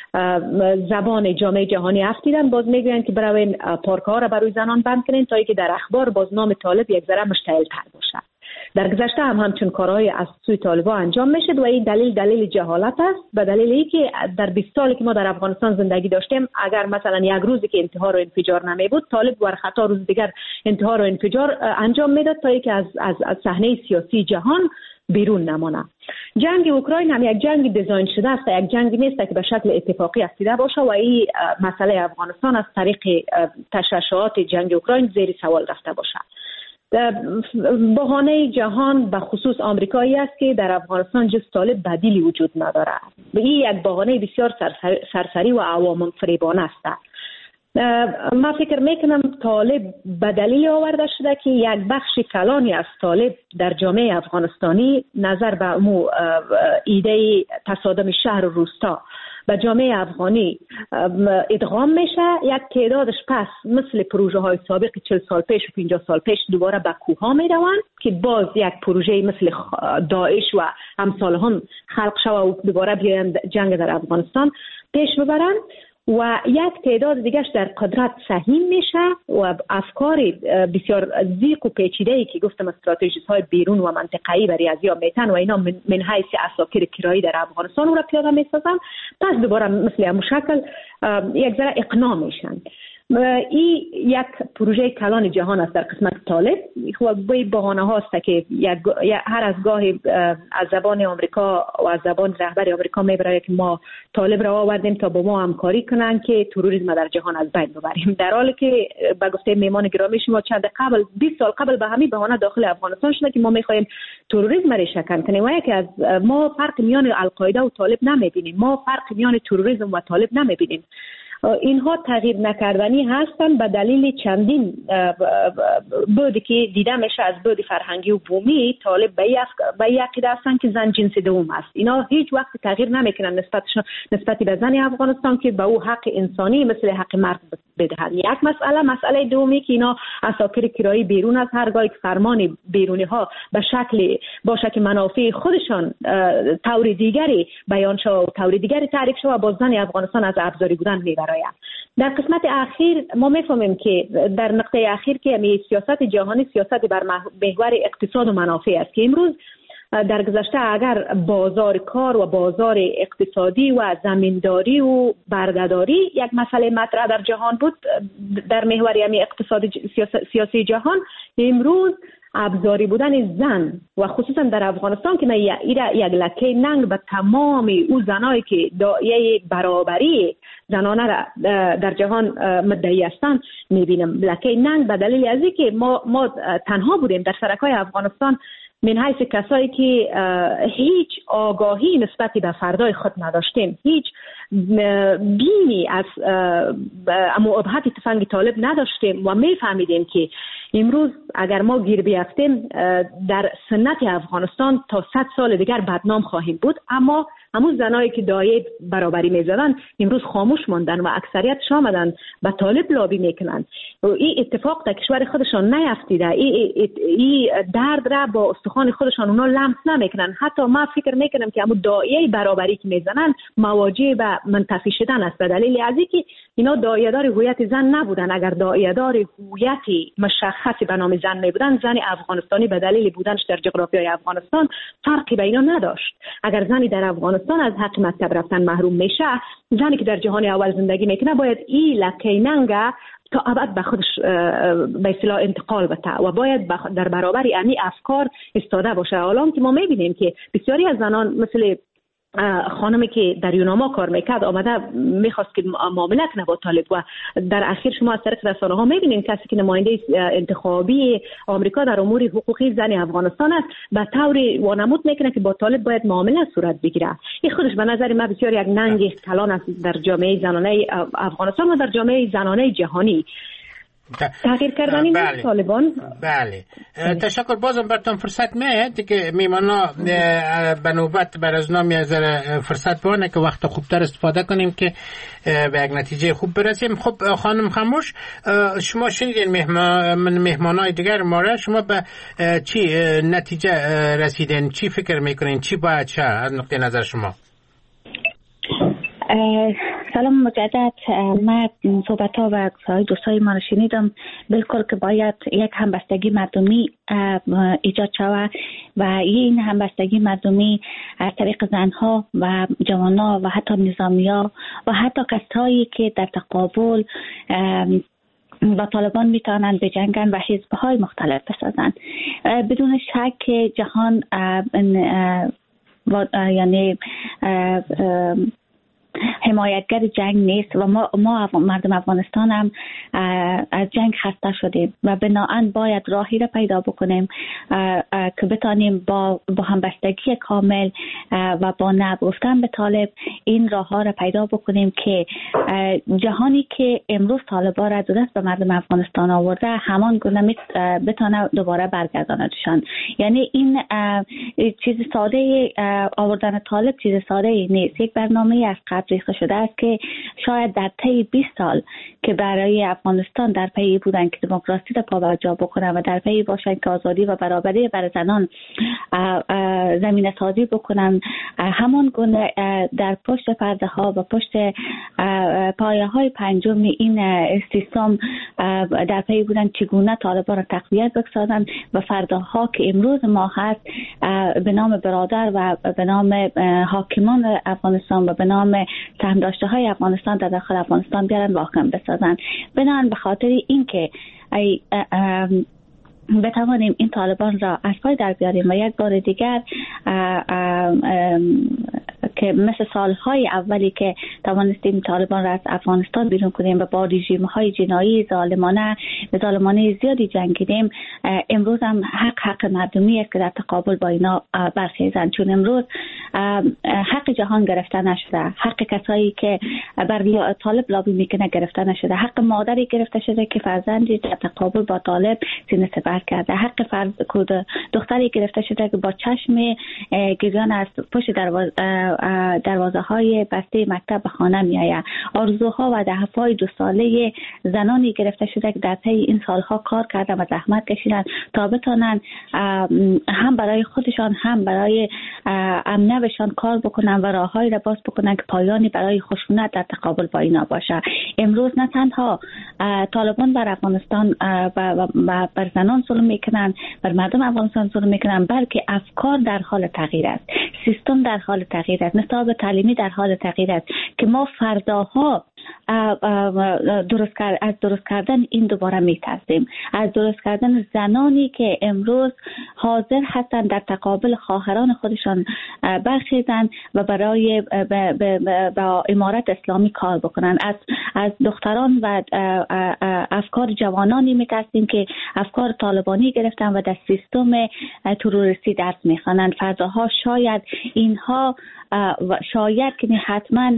زبان جامعه جهانی افتیدن باز میگوین که برای پارک ها را برای زنان بند کنین تا اینکه در اخبار باز نام طالب یک ذره مشتعل تر باشه. در گذشته هم همچون کارهای از سوی طالبا انجام میشد و این دلیل دلیل جهالت است به دلیل اینکه در بیست سالی که ما در افغانستان زندگی داشتیم اگر مثلا یک روزی که انتحار و انفجار نمی بود طالب ور خطا روز دیگر انتحار و انفجار انجام میداد تا اینکه از از از صحنه سیاسی جهان بیرون نمانه. جنگ اوکراین هم یک جنگ دیزاین شده است، یک جنگ نیست که به شکل اتفاقی افتیده باشه و این مسئله افغانستان از طریق تشعشعات جنگ اوکراین زیر سوال رفته باشه. بهانه جهان به خصوص آمریکایی است که در افغانستان جز طالب بدیلی وجود نداره. این یک بهانه بسیار سرسری و عوام فریبانه است. من فکر میکنم طالب به دلیل آورده شده که یک بخش کلانی از طالب در جامعه افغانستانی نظر به مو ایده تصادم شهر و روستا به جامعه افغانی ادغام میشه، یک تعدادش پس مثل پروژه های سابق چهل سال پیش و پنجاه سال پیش دوباره به کوها میروند که باز یک پروژه مثل داعش و امثال هم خلق شود و دوباره بیایند جنگ در افغانستان پیش ببرند و یک تعداد دیگرش در قدرت سهیم میشه و افکار بسیار زیق و پیچیده‌ای که گفتم استراتژیست های بیرون و منطقه‌ای برای ازیا میتن و اینا من حیث اساکر کرایی در افغانستان رو پیاده میسازن، پس دوباره مثل همون شکل یک ذره اقناع میشن. این یک پروژه کلان جهان است در قسمت طالب و به بهانه هاست که یک هر از گاهی از زبان آمریکا و از زبان رهبر آمریکا میبره که ما طالب را آوردیم تا با ما همکاری کنن که تروریسم در جهان از بین ببریم، در حالی که به گفته میهمان گرامی شما چند قبل بیست سال قبل به همین بهانه داخل افغانستان شده که ما میخوایم تروریسم را شکن کنیم و یکی از ما فرق میان القاعده و طالب نمیبینیم، ما فرق میان تروریسم و طالب نمیبینیم. اینها تغییر نکردنی هستند به دلیل چندین بودی که دیده میشه از بود فرهنگی و بومی. طالب به یک عقیده هستند که زن جنس دوم است. اینا هیچ وقت تغییر نمیکنن نسبتشون نسبت به زن افغانستان که به او حق انسانی مثل حق مرد بدهند. یک مسئله مسئله دومی که اینا اساکر کرایی بیرون از هرگاه که فرمان بیرونی ها به شکل با شکل منافع خودشان طور دیگری بیان شد و طور دیگری تعریف شد و با زن افغانستان از ابزاری بودن میبرند. در قسمت اخیر ما میفهمیم که در نقطه اخیر که می سیاست جهانی سیاست بر محور اقتصاد و منافع است که امروز در گذشته اگر بازار کار و بازار اقتصادی و زمینداری و بردهداری یک مسئله مطرح در جهان بود در محور یعنی اقتصاد سیاسی جهان، امروز ابزاری بودن زن و خصوصا در افغانستان که من یک لکه ننگ به تمام او زنایی که داعیه برابری زنانه را در جهان مدعی هستند میبینم. لکه ننگ به دلیل از اینکه ما ما تنها بودیم در سرکای افغانستان من حیث کسایی که هیچ آگاهی نسبت به فردای خود نداشتیم، هیچ بینی از اما ابهت تفنگ طالب نداشتیم و میفهمیدیم که امروز اگر ما گیر بیفتیم در سنت افغانستان تا صد سال دیگر بدنام خواهیم بود. اما همون زنایی که دایه برابری میزدن امروز خاموش ماندن و اکثریتش آمدن به طالب لابی میکنن. این اتفاق در کشور خودشان نیفتیده، این درد را با استخوان خودشان اونا لمس نمیکنن. حتی ما فکر میکنم که همون دایه برابری که میزنن مواجه به منتفی شدن است به دلیل از اینکه اینا دایه‌دار هویت زن نبودن. اگر دایه‌دار هویتی مشخصی به نام زن میبودن، زن افغانستانی به دلیل بودنش در جغرافیای افغانستان فرقی به اینا نداشت. اگر زنی در افغانستان از حق مکتب رفتن محروم میشه، زنی که در جهان اول زندگی میکنه باید این لکه ننگه تا ابد به خودش به اصطلاح انتقال بده و باید در برابر یعنی افکار استاده باشه. حالا که ما میبینیم که بسیاری از زنان مثل خانمی که در یوناما کار میکرد آمده میخواست که معامله کنه با طالب و در اخیر شما از طریق رسانه ها میبینید کسی که نماینده انتخابی آمریکا در امور حقوقی زن افغانستان است به طوری وانمود میکنه که با طالب باید معامله صورت بگیره. این خودش به نظر من بسیار یک ننگ کلان است در جامعه زنانه افغانستان و در جامعه زنانه جهانی. تغییر کردنی بله. طالبان بله, بله. تشکر. بازم براتون فرصت میاد که میمانا به نوبت بر از نام از فرصت بانه که وقت خوبتر استفاده کنیم که به یک نتیجه خوب برسیم. خب خانم خموش، شما شنیدین مهمان مهمانای دیگر ما را، شما به چی نتیجه رسیدین؟ چی فکر میکنین؟ چی باید شه از نقطه نظر شما؟ سلام مجدد. من صحبت ها و دوستای ما رو شنیدم. بالکل که باید یک همبستگی مردمی ایجاد شود و این همبستگی مردمی از طریق زنها و جوانها و حتی نظامیا و حتی کسایی که در تقابل با طالبان میتونن بجنگن و حزبهای مختلف بسازن. بدون شک جهان یعنی حمایتگر جنگ نیست و ما, ما مردم افغانستان هم از جنگ خسته شدیم و بناهن باید راهی را پیدا بکنیم که بتانیم با, با همبستگی کامل و با نگفتن به طالب این راه ها را پیدا بکنیم که جهانی که امروز طالبا را دست به مردم افغانستان آورده همان گونه بتانه دوباره برگرداندشان. یعنی این چیز ساده آوردن طالب چیز ساده نیست. یک برنامه از برافریخته شده است که شاید در طی بیست سال که برای افغانستان در پی بودن که دموکراسی را پابرجا بکنن و در پی باشن که آزادی و برابری برای زنان زمینه سازی بکنن، همان گونه در پشت پرده ها و پشت پایه های پنجم این سیستم در پی بودن چگونه طالبان را تقویت بسازند و فرداها که امروز ما هست به نام برادر و به نام حاکمان افغانستان و به نام سهم داشته های افغانستان در داخل افغانستان بیارن واقعا بسازن. بنابراین به خاطر اینکه ای بتوانیم این طالبان را از پای در بیاریم و یک بار دیگر اه اه اه که مثل سالهای اولی که توانستیم طالبان را از افغانستان بیرون کنیم و با رژیم‌های جنایی ظالمانه و ظالمانه زیادی جنگیدیم، امروز هم حق حق مردمی است که در تقابل با اینا برخیزند، چون امروز حق جهان گرفته نشده، حق کسایی که بر طالب لابی میکنه گرفته نشده، حق مادری گرفته شده که فرزندی در تقابل با طالب سینه سپر کرده، حق فرد دختری گرفته شده که با چشم گریان از پشت دروازه دروازه های بسته مکتب به خانه می آید. آرزوها و دهفهای دو ساله زنانی گرفته شده که در طی این سالها کار کردن و زحمت کشیدن تا بتانن هم برای خودشان هم برای امنیتشان کار بکنن و راههایی را باز بکنن که پایانی برای خشونت در تقابل با اینا باشه. امروز نه تنها طالبان بر افغانستان و بر زنان ظلم میکنن، بر مردم افغانستان ظلم میکنن، بلکه افکار در حال تغییر است، سیستم در حال تغییر است، نصاب تعلیمی در حال تغییر است که ما فرداها درست کرد از درست کردن این دوباره میترسیم، از درست کردن زنانی که امروز حاضر هستند در تقابل خواهران خودشان برخیزند و برای با امارت اسلامی کار بکنن، از از دختران و افکار جوانانی میترسیم که افکار طالبانی گرفتن و در سیستم تروریستی درس میخوانند. فرداها شاید اینها شاید که حتما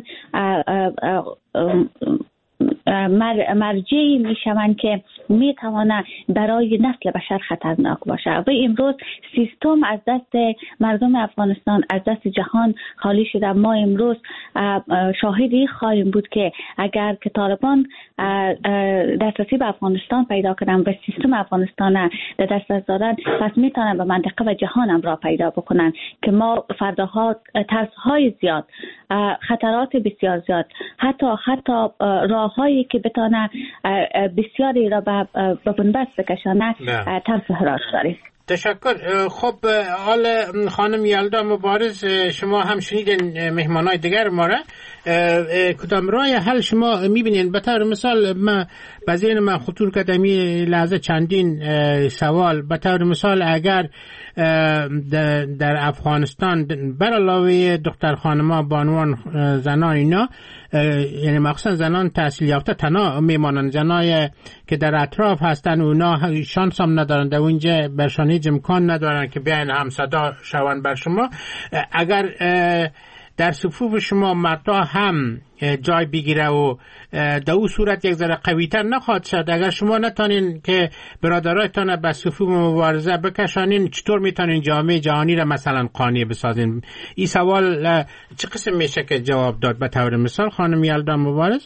مرجعی میشوند که میتوانه برای نسل بشر خطرناک باشه و امروز سیستم از دست مردم افغانستان، از دست جهان خالی شده. ما امروز شاهدی خواهیم بود که اگر که طالبان دسترسی به افغانستان پیدا کنن و سیستم افغانستان در دست دارن، پس میتونن به منطقه و جهان هم را پیدا بکنن که ما فرداها ترس‌های زیاد، خطرات بسیار زیاد، حتی حتی راههایی که بتونه بسیاری را به بنبست بکشانه ترس و هراس داریم. تشکر. خب حال خانم یلدا مبارز، شما هم شنیدین مهمانای دیگر ما را، کدام راه حل شما میبینین؟ به طور مثال ما بذین من خطور کدمی لحظه چندین سوال. به طور مثال اگر در افغانستان بر علاوه دختر خانما، بانوان، زنان اینا، یعنی مخصوصا زنان تحصیل یافته تنها میمانند، زنای که در اطراف هستن اونا شانس هم ندارن، در اونجا برشان هیچ امکان ندارن که بیاین همصدا شوند بر شما. اگر در صفوف شما مردا هم جای بگیره و در اون صورت یک ذره قوی‌تر نخواهد شد، اگر شما نتانین که برادرایتان به صفوف مبارزه بکشانین، چطور میتونین جامعه جهانی را مثلا قانع بسازین؟ این سوال چه قسم میشه که جواب داد؟ به طور مثال خانم یلدا مبارز.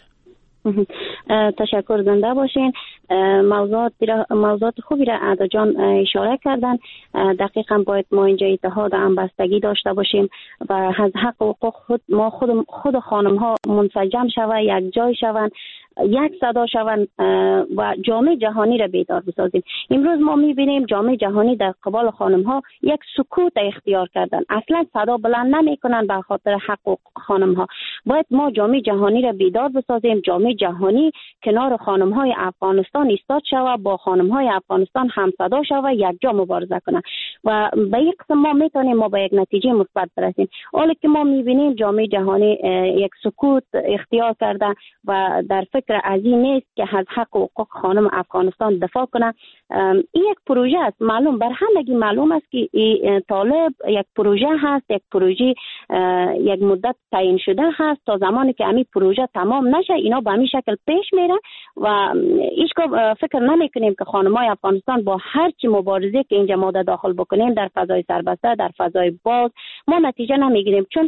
تشکر، زنده باشین. موضوعات موضوعات خوبی را عدا جان اشاره کردن. دقیقاً باید ما اینجا اتحاد و همبستگی داشته باشیم و از حق و حقوق خود ما خود خود خانم ها منسجم شوند، یک جای شوند، یک صدا شوند و جامعه جهانی را بیدار بسازیم. امروز ما میبینیم جامعه جهانی در قبال خانم ها یک سکوت اختیار کردن، اصلا صدا بلند نمی کنن به خاطر حقوق خانم ها. باید ما جامعه جهانی را بیدار بسازیم، جامعه جهانی کنار خانم های افغانستان ایستاد شود، با خانم های افغانستان هم صدا شود، یک جا مبارزه کنن و به یک قسم ما میتونیم ما به یک نتیجه مثبت برسیم. حالا که ما میبینیم جامعه جهانی یک سکوت اختیار کرده و در فکر از این نیست که از حق و حقوق خانم افغانستان دفاع کنه. این یک پروژه است، معلوم بر همگی معلوم است که طالب یک پروژه هست، یک پروژه یک مدت تعیین شده هست. تا زمانی که همین پروژه تمام نشه اینا به همین شکل پیش میره و هیچگاه ما فکر نمی کنیم که خانم‌های افغانستان با هر چی مبارزه که اینجا ما داخل بکنیم در فضای سربسته، در فضای باز، ما نتیجه نمیگیریم، چون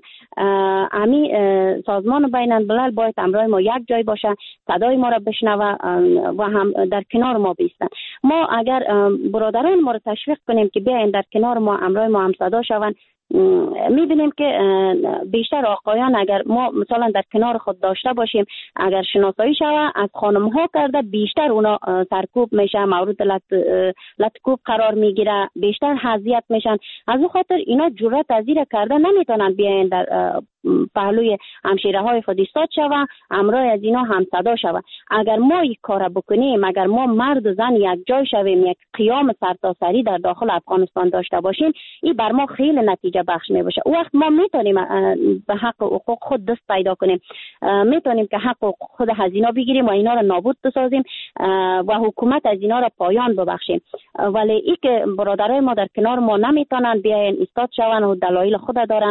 امی سازمان بین الملل باید همراه ما یک جای باشه، صدای ما را بشنوه و هم در کنار ما بیستن. ما اگر برادران ما را تشویق کنیم که بیاین در کنار ما، همراه ما هم صدا شوند، میبینیم که بیشتر آقایان اگر ما مثلا در کنار خود داشته باشیم، اگر شناسایی شوه از خانم ها کرده، بیشتر اونا سرکوب میشه، مورد لط... لطکوب قرار میگیره، بیشتر حذیت میشن. از اون خاطر اینا جرأت از این کرده نمیتونن بیاین در پهلوی همشیره های خود ایستاد شوه، همراه از اینا هم صدا شوه. اگر ما یک کار بکنیم، اگر ما مرد و زن یک جای شویم، یک قیام سرتاسری در داخل افغانستان داشته باشیم، این بر ما خیلی نتیجه بخش می باشه. وقت ما میتونیم به حق و حقوق خود دست پیدا کنیم، میتونیم که حق و خود از اینا بگیریم و اینا را نابود بسازیم و حکومت از اینا را پایان ببخشیم. ولی ای که برادرای ما در کنار ما نمیتونن بیاین ایستاد شون و دلایل خود دارن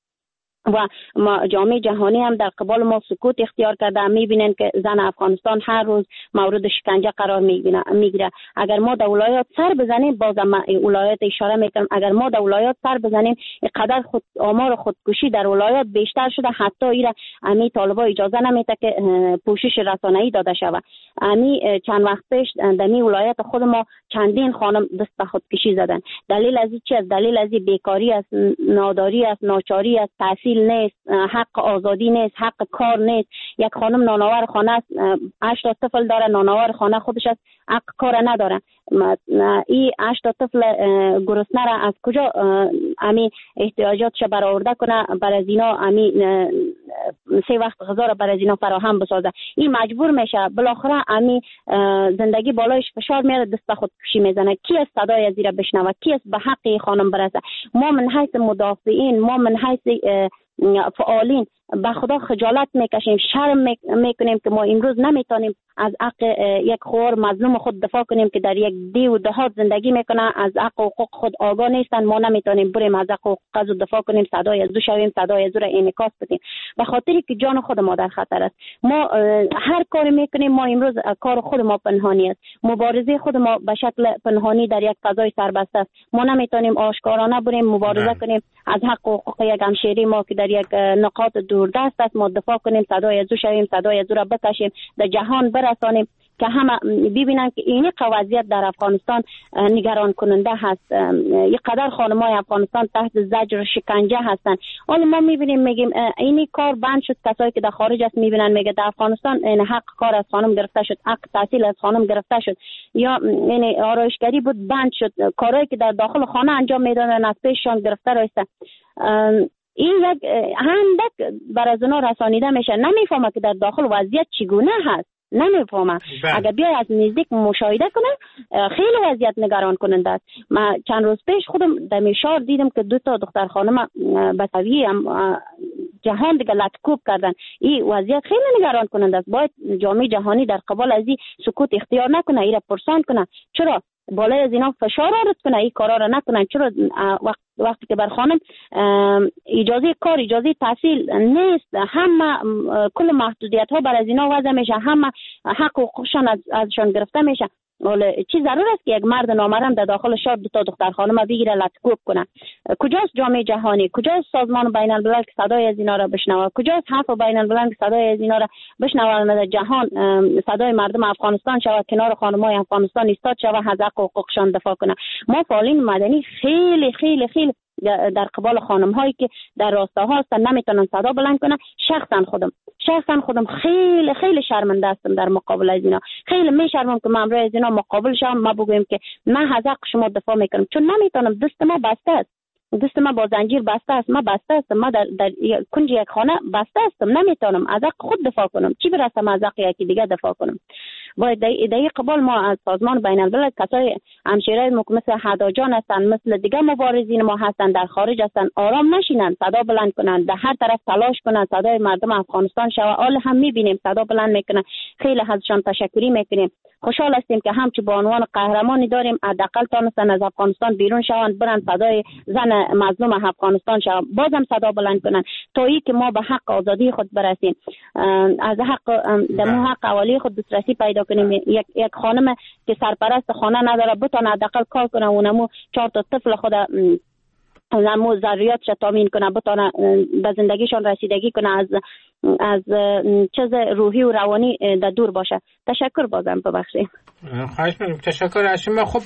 و جامعه جهانی هم در قبال ما سکوت اختیار کرده. میبینن که زن افغانستان هر روز مورد شکنجه قرار میگیره. اگر ما در ولایات سر بزنیم، بازم ولایات اشاره میکنم، اگر ما در ولایات سر بزنیم، اینقدر خود آمار خودکشی در ولایات بیشتر شده، حتی ایره امی طالبا اجازه نمیده که پوشش رسانه‌ای داده شود. امی چند وقت پیش در می ولایات خود ما چندین خانم دست به خودکشی زدن. دلیل از چی است؟ دلیل از بیکاری است، ناداری است، ناچاری است، تحصیل نیست، حق آزادی نیست، حق کار نیست. یک خانم نانآور خانه است، هشت تا طفل داره، نانآور خانه خودش است، حق کار نداره. این هشت تا طفل گرسنه را از کجا امی احتیاجاتش برآورده کنه؟ برای از اینا امی سه وقت غذا را برای از اینا فراهم بسازه. این مجبور میشه بالاخره امی زندگی بالایش فشار میاره، دست به خودکشی میزنه. کی از صدای از اینا بشنوه؟ کی از به حق خانم برسه؟ ما من حیث مدافعین، ما من حیث فعالین به خدا خجالت میکشیم، شرم میکنیم که ما امروز نمیتونیم از حق یک خور مظلوم خود دفاع کنیم که در یک دی و دهات زندگی میکنه، از حق و حقوق خود آگاه نیستن. ما نمیتونیم بریم از حق و حقوق دفاع کنیم، صدای از او شویم، صدای از او را انعکاس بدیم، به خاطری که جان خود ما در خطر است. ما هر کاری میکنیم، ما امروز کار خود ما پنهانی است، مبارزه خود ما به شکل پنهانی در یک فضای سربسته است. ما نمیتونیم آشکارانه بریم مبارزه کنیم از حق و حقوق یک همشهری ما که در یک نقاط دوردست است، ما دفاع کنیم، صدای از او شویم، صدای از او را بکشیم، در جهان برسانیم که همه ببینن که این وضعیت در افغانستان نگران کننده هست. یک قدر خانم‌های افغانستان تحت زجر و شکنجه هستند. حالا ما میبینیم میگیم این کار بند شد، کسایی که در خارج است میبینن میگه در افغانستان این حق کار از خانم گرفته شد، حق تحصیل از خانم گرفته شد، یا این آرایشگری بود بند شد، کارهایی که در داخل خانه انجام میدادن از پیششان گرفته راسته. این یک هندک بر از اونا رسانیده میشه، نمیفهمه که در داخل وضعیت چگونه هست، نمیفهمه. اگر بیای از نزدیک مشاهده کنه خیلی وضعیت نگران کننده است. من چند روز پیش خودم در میشار دیدم که دو تا دختر خانم بسوی هم جهان دیگه لطکوب کردن. این وضعیت خیلی نگران کننده است. باید جامعه جهانی در قبال از این سکوت اختیار نکنه، این را پرسان کنه. چرا بالای از اینا فشار آرد کنه این کارا را نکنن؟ چرا وقت وقتی که بر خانم اجازه کار، اجازه تحصیل نیست، همه کل محدودیت ها بر از اینا وضع میشه، همه حق و حقوقشان از ازشان گرفته میشه. ولی چی ضرور است که یک مرد نامحرم در داخل شهر دو تا دختر خانم بگیره لطکوب کنه؟ کجاست جامعه جهانی؟ کجاست سازمان بین الملل که صدای از اینا را بشنوه؟ کجاست حرف بین الملل که صدای از اینا را بشنوه؟ در جهان صدای مردم افغانستان شود، کنار خانم‌های افغانستان ایستاد شود، از حق و حقوقشان دفاع کنه. ما فعالین مدنی خیلی خیلی خیلی در قبال خانم هایی که در راستا هستن نمیتونن صدا بلند کنن. شخصا خودم شخصا خودم خیلی خیلی شرمنده هستم در مقابل از اینا. خیلی میشرمم که من برای از اینا مقابل شم، ما بگویم که من از حق شما دفاع میکنم، چون نمیتونم. دست ما بسته است، دست ما با زنجیر بسته است، ما بسته است، ما در, در کنج یک خانه بسته استم، نمیتونم از حق خود دفاع کنم، چی برسم از حق یکی دیگه دفاع کنم. و در قبال ما از سازمان بین الملل کسای همشیره ما مثل هدا جان هستن، مثل دیگه مبارزین ما هستن در خارج هستن، آرام نشینن، صدا بلند کنن، در هر طرف تلاش کنن صدای مردم افغانستان شوه. حال هم میبینیم صدا بلند میکنن، خیلی ازشان تشکری میکنیم. خوشحال هستیم که همچون به عنوان قهرمانی داریم، حداقل تونستن از افغانستان بیرون شوند، برن صدای زن مظلوم افغانستان شوند، بازم صدا بلند کنن تا اینکه ما به حق آزادی خود برسیم، از حق دمو حق اولی خود دسترسی پیدا پیدا کنیم. یک یک خانم که سرپرست خانه نداره بتونه حداقل کار کنه، اونمو چهار تا طفل خود اونمو ضروریاتش تامین کنه، بتونه به زندگیشان رسیدگی کنه، از از چیز روحی و روانی در دور باشه. تشکر بازم ببخشید. خواهش می‌کنم. تشکر از شما. خب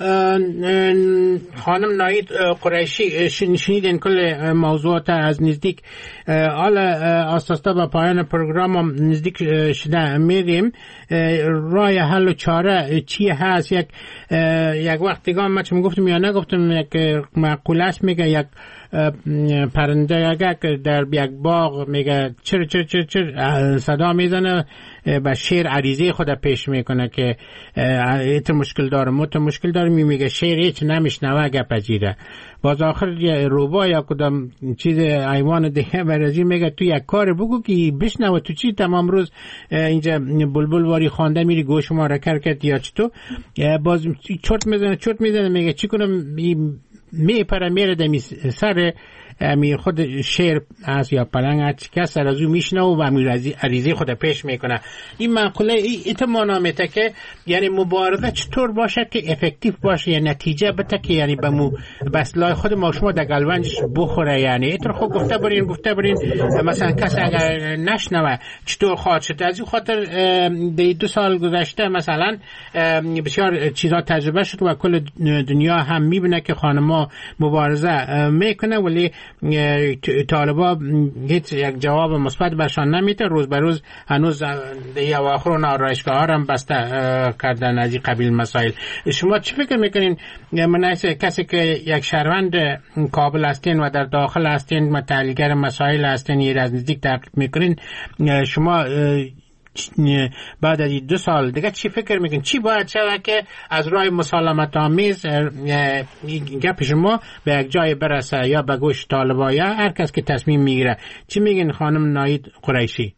خانم ناید قریشی، شنیدین کل موضوعات از نزدیک. حالا اساسا به پایان پروگرام نزدیک شده میریم. راه حل و چاره چی هست؟ یک یک وقت دیگه من چون گفتم یا نگفتم، یک مقوله است میگه یک پرنده اگر در یک باغ میگه چر چر چر چر صدا میزنه، با شیر عریضه خود پیش میکنه که ایت مشکل داره مت مشکل داره، میگه شیر هیچ نمیشنوه گپ جیره. باز آخر یه روبا یا کدام چیز حیوان دیگه برازی میگه تو یک کار بگو که بشنوه، تو چی تمام روز اینجا بلبل واری خوانده میری گوش ما را کرکت یا چطور، باز چرت میزنه چرت میزنه میگه چی کنم، می پر میره دمی سر می خود شیر از یا پلنگ از کس سر از او میشنه و می عریضه خود پیش میکنه. این مقوله اتمانا میته که یعنی مبارزه چطور باشه که افکتیو باشه یا نتیجه بده که یعنی به مو بسلای خود ما شما در قلبنش بخوره. یعنی ایتر خود گفته برین گفته برین مثلا کس اگر نشنوه چطور خواهد شد. از این خاطر دی دو سال گذشته مثلا بسیار چیزا تجربه شد و کل دنیا هم میبینه که خانما مبارزه میکنه ولی طالبا هیچ یک جواب مثبت برشان نمیده. روز به روز هنوز دیگه اواخر آرایشگاه ها هم بسته کردن از این قبیل مسائل. شما چی فکر میکنین مناسب کسی که یک شهروند کابل هستین و در داخل هستین متحلگر مسائل هستین یه از نزدیک تحقیق میکنین، شما بعد از دو سال دیگه چی فکر میکنین چی باید شود که از راه مسالمت آمیز گپ شما به یک جای برسه یا به گوش طالبا یا هر کس که تصمیم میگیره؟ چی میگین خانم ناید قریشی؟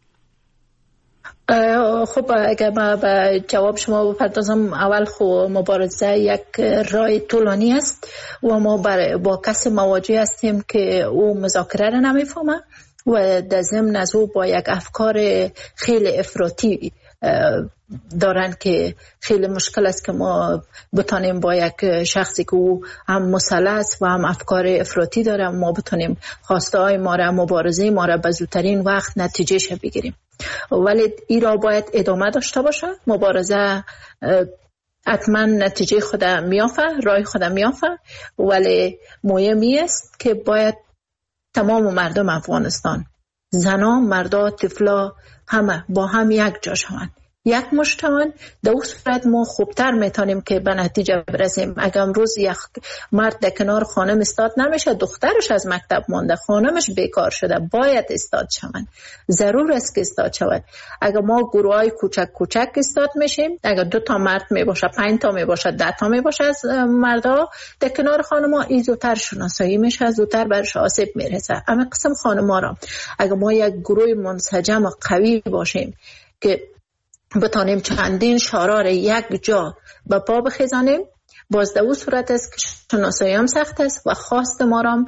خب اگر ما به جواب شما بپردازم، اول خب مبارزه یک راه طولانی است و ما با کسی مواجه هستیم که او مذاکره را نمیفهمه و در ضمن از او با یک افکار خیلی افراطی دارن که خیلی مشکل است که ما بتانیم با یک شخصی که او هم مسلح و هم افکار افراطی داره ما بتانیم خواسته های ما را مبارزه ما را به زودترین وقت نتیجهش بگیریم. ولی این را باید ادامه داشته باشه. مبارزه حتما نتیجه خود میافه، راه خود میافه، ولی مهمی است که باید تمام مردم افغانستان، زنا، مردا، طفلا، همه با هم یک جا شوند، یک مشتمن. در اون صورت ما خوبتر میتونیم که به نتیجه برسیم. اگر امروز یک مرد در کنار خانم استاد نمیشه، دخترش از مکتب مانده، خانمش بیکار شده، باید استاد شوند. ضرور است که استاد شود. اگر ما گروه های کوچک کوچک استاد میشیم، اگر دو تا مرد میباشه، پنج تا میباشه، ده تا میباشه از مردا در کنار خانما، این زودتر شناسایی میشه، زودتر برش آسیب میرسه. اما قسم خانما را اگر ما یک گروه منسجم و قوی باشیم که بتانیم چندین شورار یک جا به پا بخیزانیم، باز در اون صورت است که شناسایی هم سخت است و خواست ما را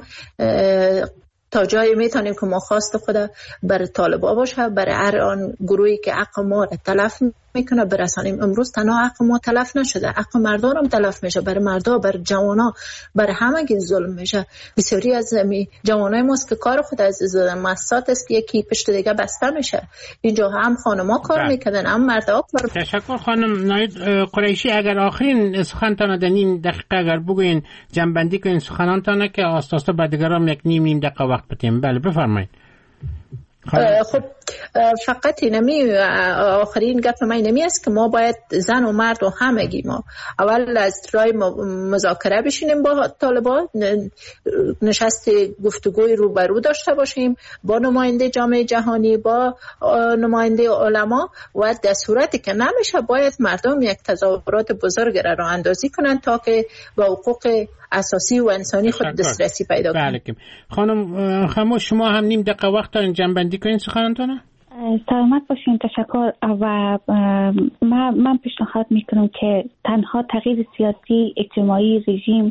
تا جایی میتونیم که ما خواست خود بر طالبا باشه، بر هر آن گروهی که حق ما را تلف میکنه برسانیم. امروز تنها حق ما تلف نشده، حق مردان هم تلف میشه، بر مردا، بر جوانا، بر همه که ظلم میشه. بسیاری از جوانای ماست که کار خود از مؤسسات است، یکی پشت دیگه بسته میشه. اینجا هم خانما کار میکنن، هم مردا کار. تشکر خانم ناید قریشی. اگر آخرین سخنتان در نیم دقیقه اگر بگوین جنبندی کنین سخنانتان که آستاستا بعد دیگرام یک نیم نیم دقیقه وقت بتیم. بله بفرمایید. خب فقط اینمی آخرین گپ من اینمی است که ما باید زن و مرد و همگی ما اول از رای مذاکره بشینیم با طالبان، نشست گفتگوی روبرو داشته باشیم با نماینده جامعه جهانی، با نماینده علما، و در صورتی که نمیشه باید مردم یک تظاهرات بزرگ را راه اندازی کنند تا که با حقوق اساسی و انسانی خود دسترسی پیدا کنند. بله. خانم خموش شما هم نیم دقیقه وقت دارین جنبندی کنین سخنتون. سلامت باشین. تشکر. و من من پیشنهاد میکنم که تنها تغییر سیاسی، اجتماعی، رژیم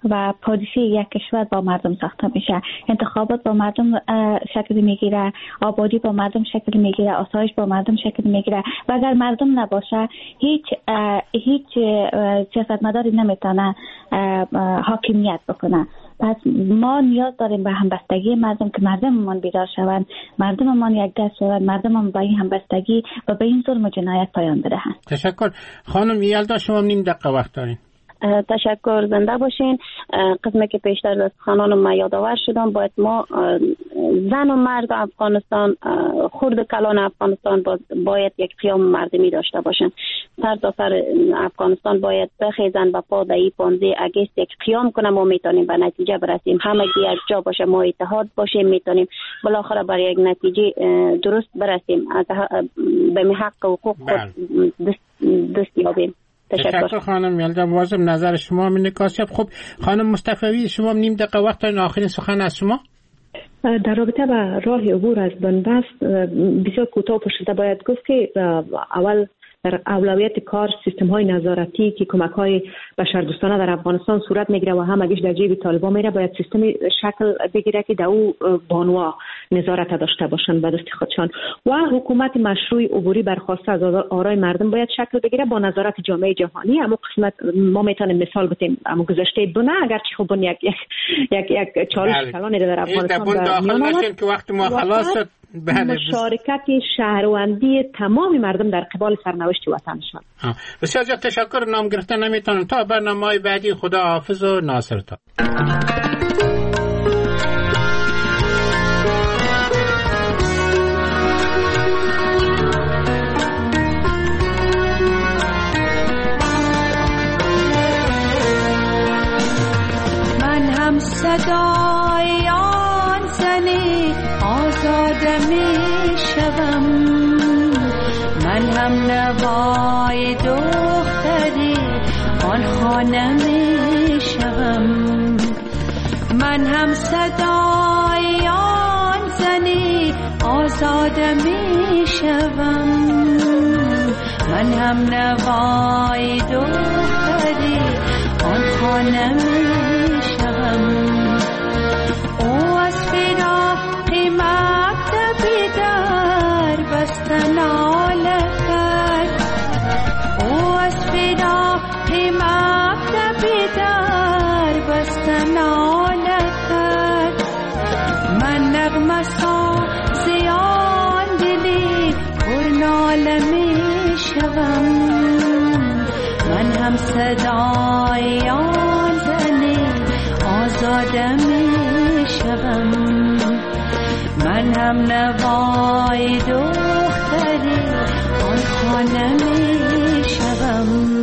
و پالیسی یک کشور با مردم ساخته میشه. انتخابات با مردم شکل میگیره، آبادی با مردم شکل میگیره، آسایش با مردم شکل میگیره و اگر مردم نباشه هیچ هیچ سیاستمداری نمیتونه حاکمیت بکنه. پس ما نیاز داریم به همبستگی مردم که مردممان بیدار شوند، مردممان یک دست شوند، مردممان با این همبستگی و به این ظلم و جنایت پایان بدهند. تشکر. خانم یلدا شما نیم دقیقه وقت دارین. تشکر، زنده باشین. قسمی که پیشتر از خانانم ما یادآور شدم، باید ما زن و مرد افغانستان، خرد کلان افغانستان باید یک قیام مردمی داشته باشن. سر تا سر افغانستان باید بخیزن و پا در این پانزده اگست یک قیام کنه. ما میتونیم به نتیجه برسیم، همگی یک جا باشه، ما اتحاد باشیم، میتونیم بالاخره بر یک نتیجه درست برسیم، از به حق و حقوق خود دست یابیم. تشکر خانم یلدا. مواظب نظر شما من نکاسیاب. خب خانم مصطفی شما نیم دقیقه وقت دارین، آخرین سخن از شما. در رابطه با راه عبور از بنبست بسیار کوتاه پشت باید گفت که اول در اولویت کار سیستم های نظارتی که کمک های بشردوستانه در افغانستان صورت میگیره و همگیش در جیب طالبان میره، باید سیستم شکل بگیره که در او بانوا نظارت داشته باشند به دست خودشان و حکومت مشروع عبوری برخواسته از آرای مردم باید شکل بگیره با نظارت جامعه جهانی. اما قسمت ما میتونیم مثال بتیم، اما گذشته بونه اگر چه خب یک یک یک یک چالش کلانی در افغانستان داخل نشین که وقت ما خلاص شد. مشارکت شهروندی تمام مردم در قبال سرنوشت وطنشان. بسیار زیاد تشکر. نام گرفتن نمیتونم. تا برنامه‌های بعدی خدا حافظ و ناصر تا. من هم صدای آن زنی آزاده می شوم، من هم نوای دختری آن خانه می شوم، من هم صدای آن زنی آزاده می شوم، من هم نوای دختری آن خانه می شوم. او از فراق مکتبی در بستن آله کرد، او از فراق مکتبی در بستن آله کرد، من نغمه سازی آن دلی پر ناله می شوم، من هم صدای آن زنی آزاده می شوم، من هم نوای دختری آن خانه می شوم.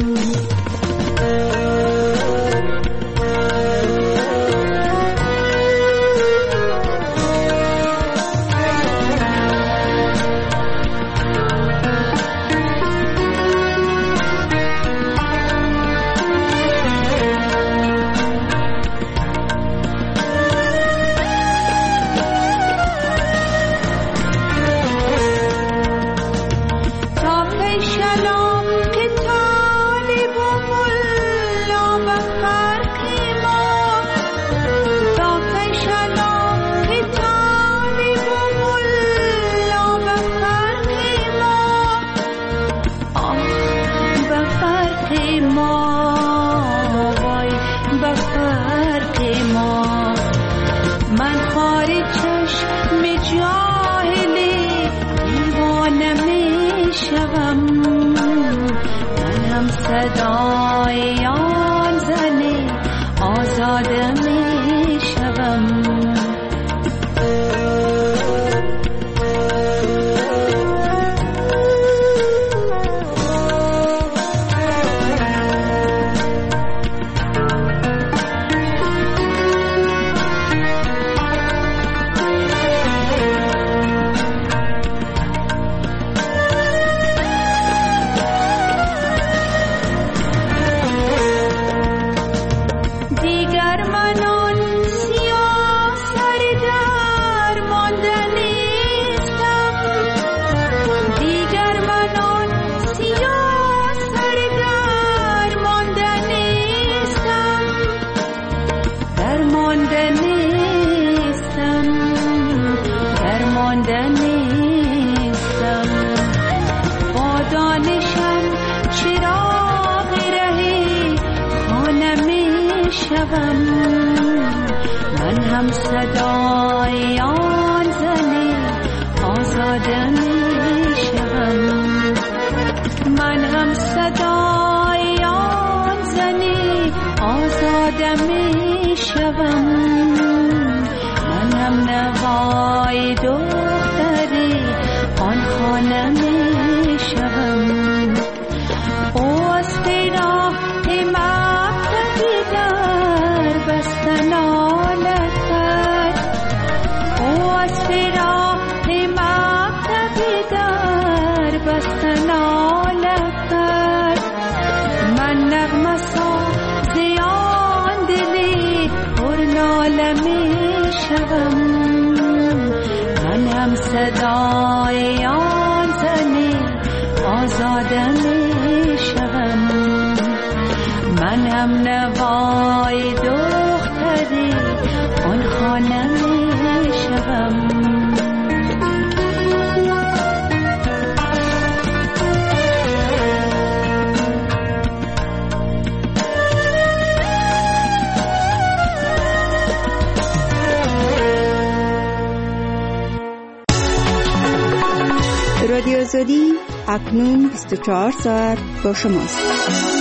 صدای آن زنی آزاده می شوم. دیگر من هم صدای آن زنی آزاد می شوم. من هم صدای آن زنی آزاد می شوم. من هم نوای دختری آن خانه می شوم. او از پیراه مکتبی در بستن آلت کرد. او از پیراه مکتبی در بستن آلت کرد. من نغمه سازی آن دلی پر ناله می شوم. من هم صدای آن زنی آزاده می شوم. من هم نوای دختری آن خانه می شوم. رادیو آزادی اکنون بیست و چهار ساعت با شماست.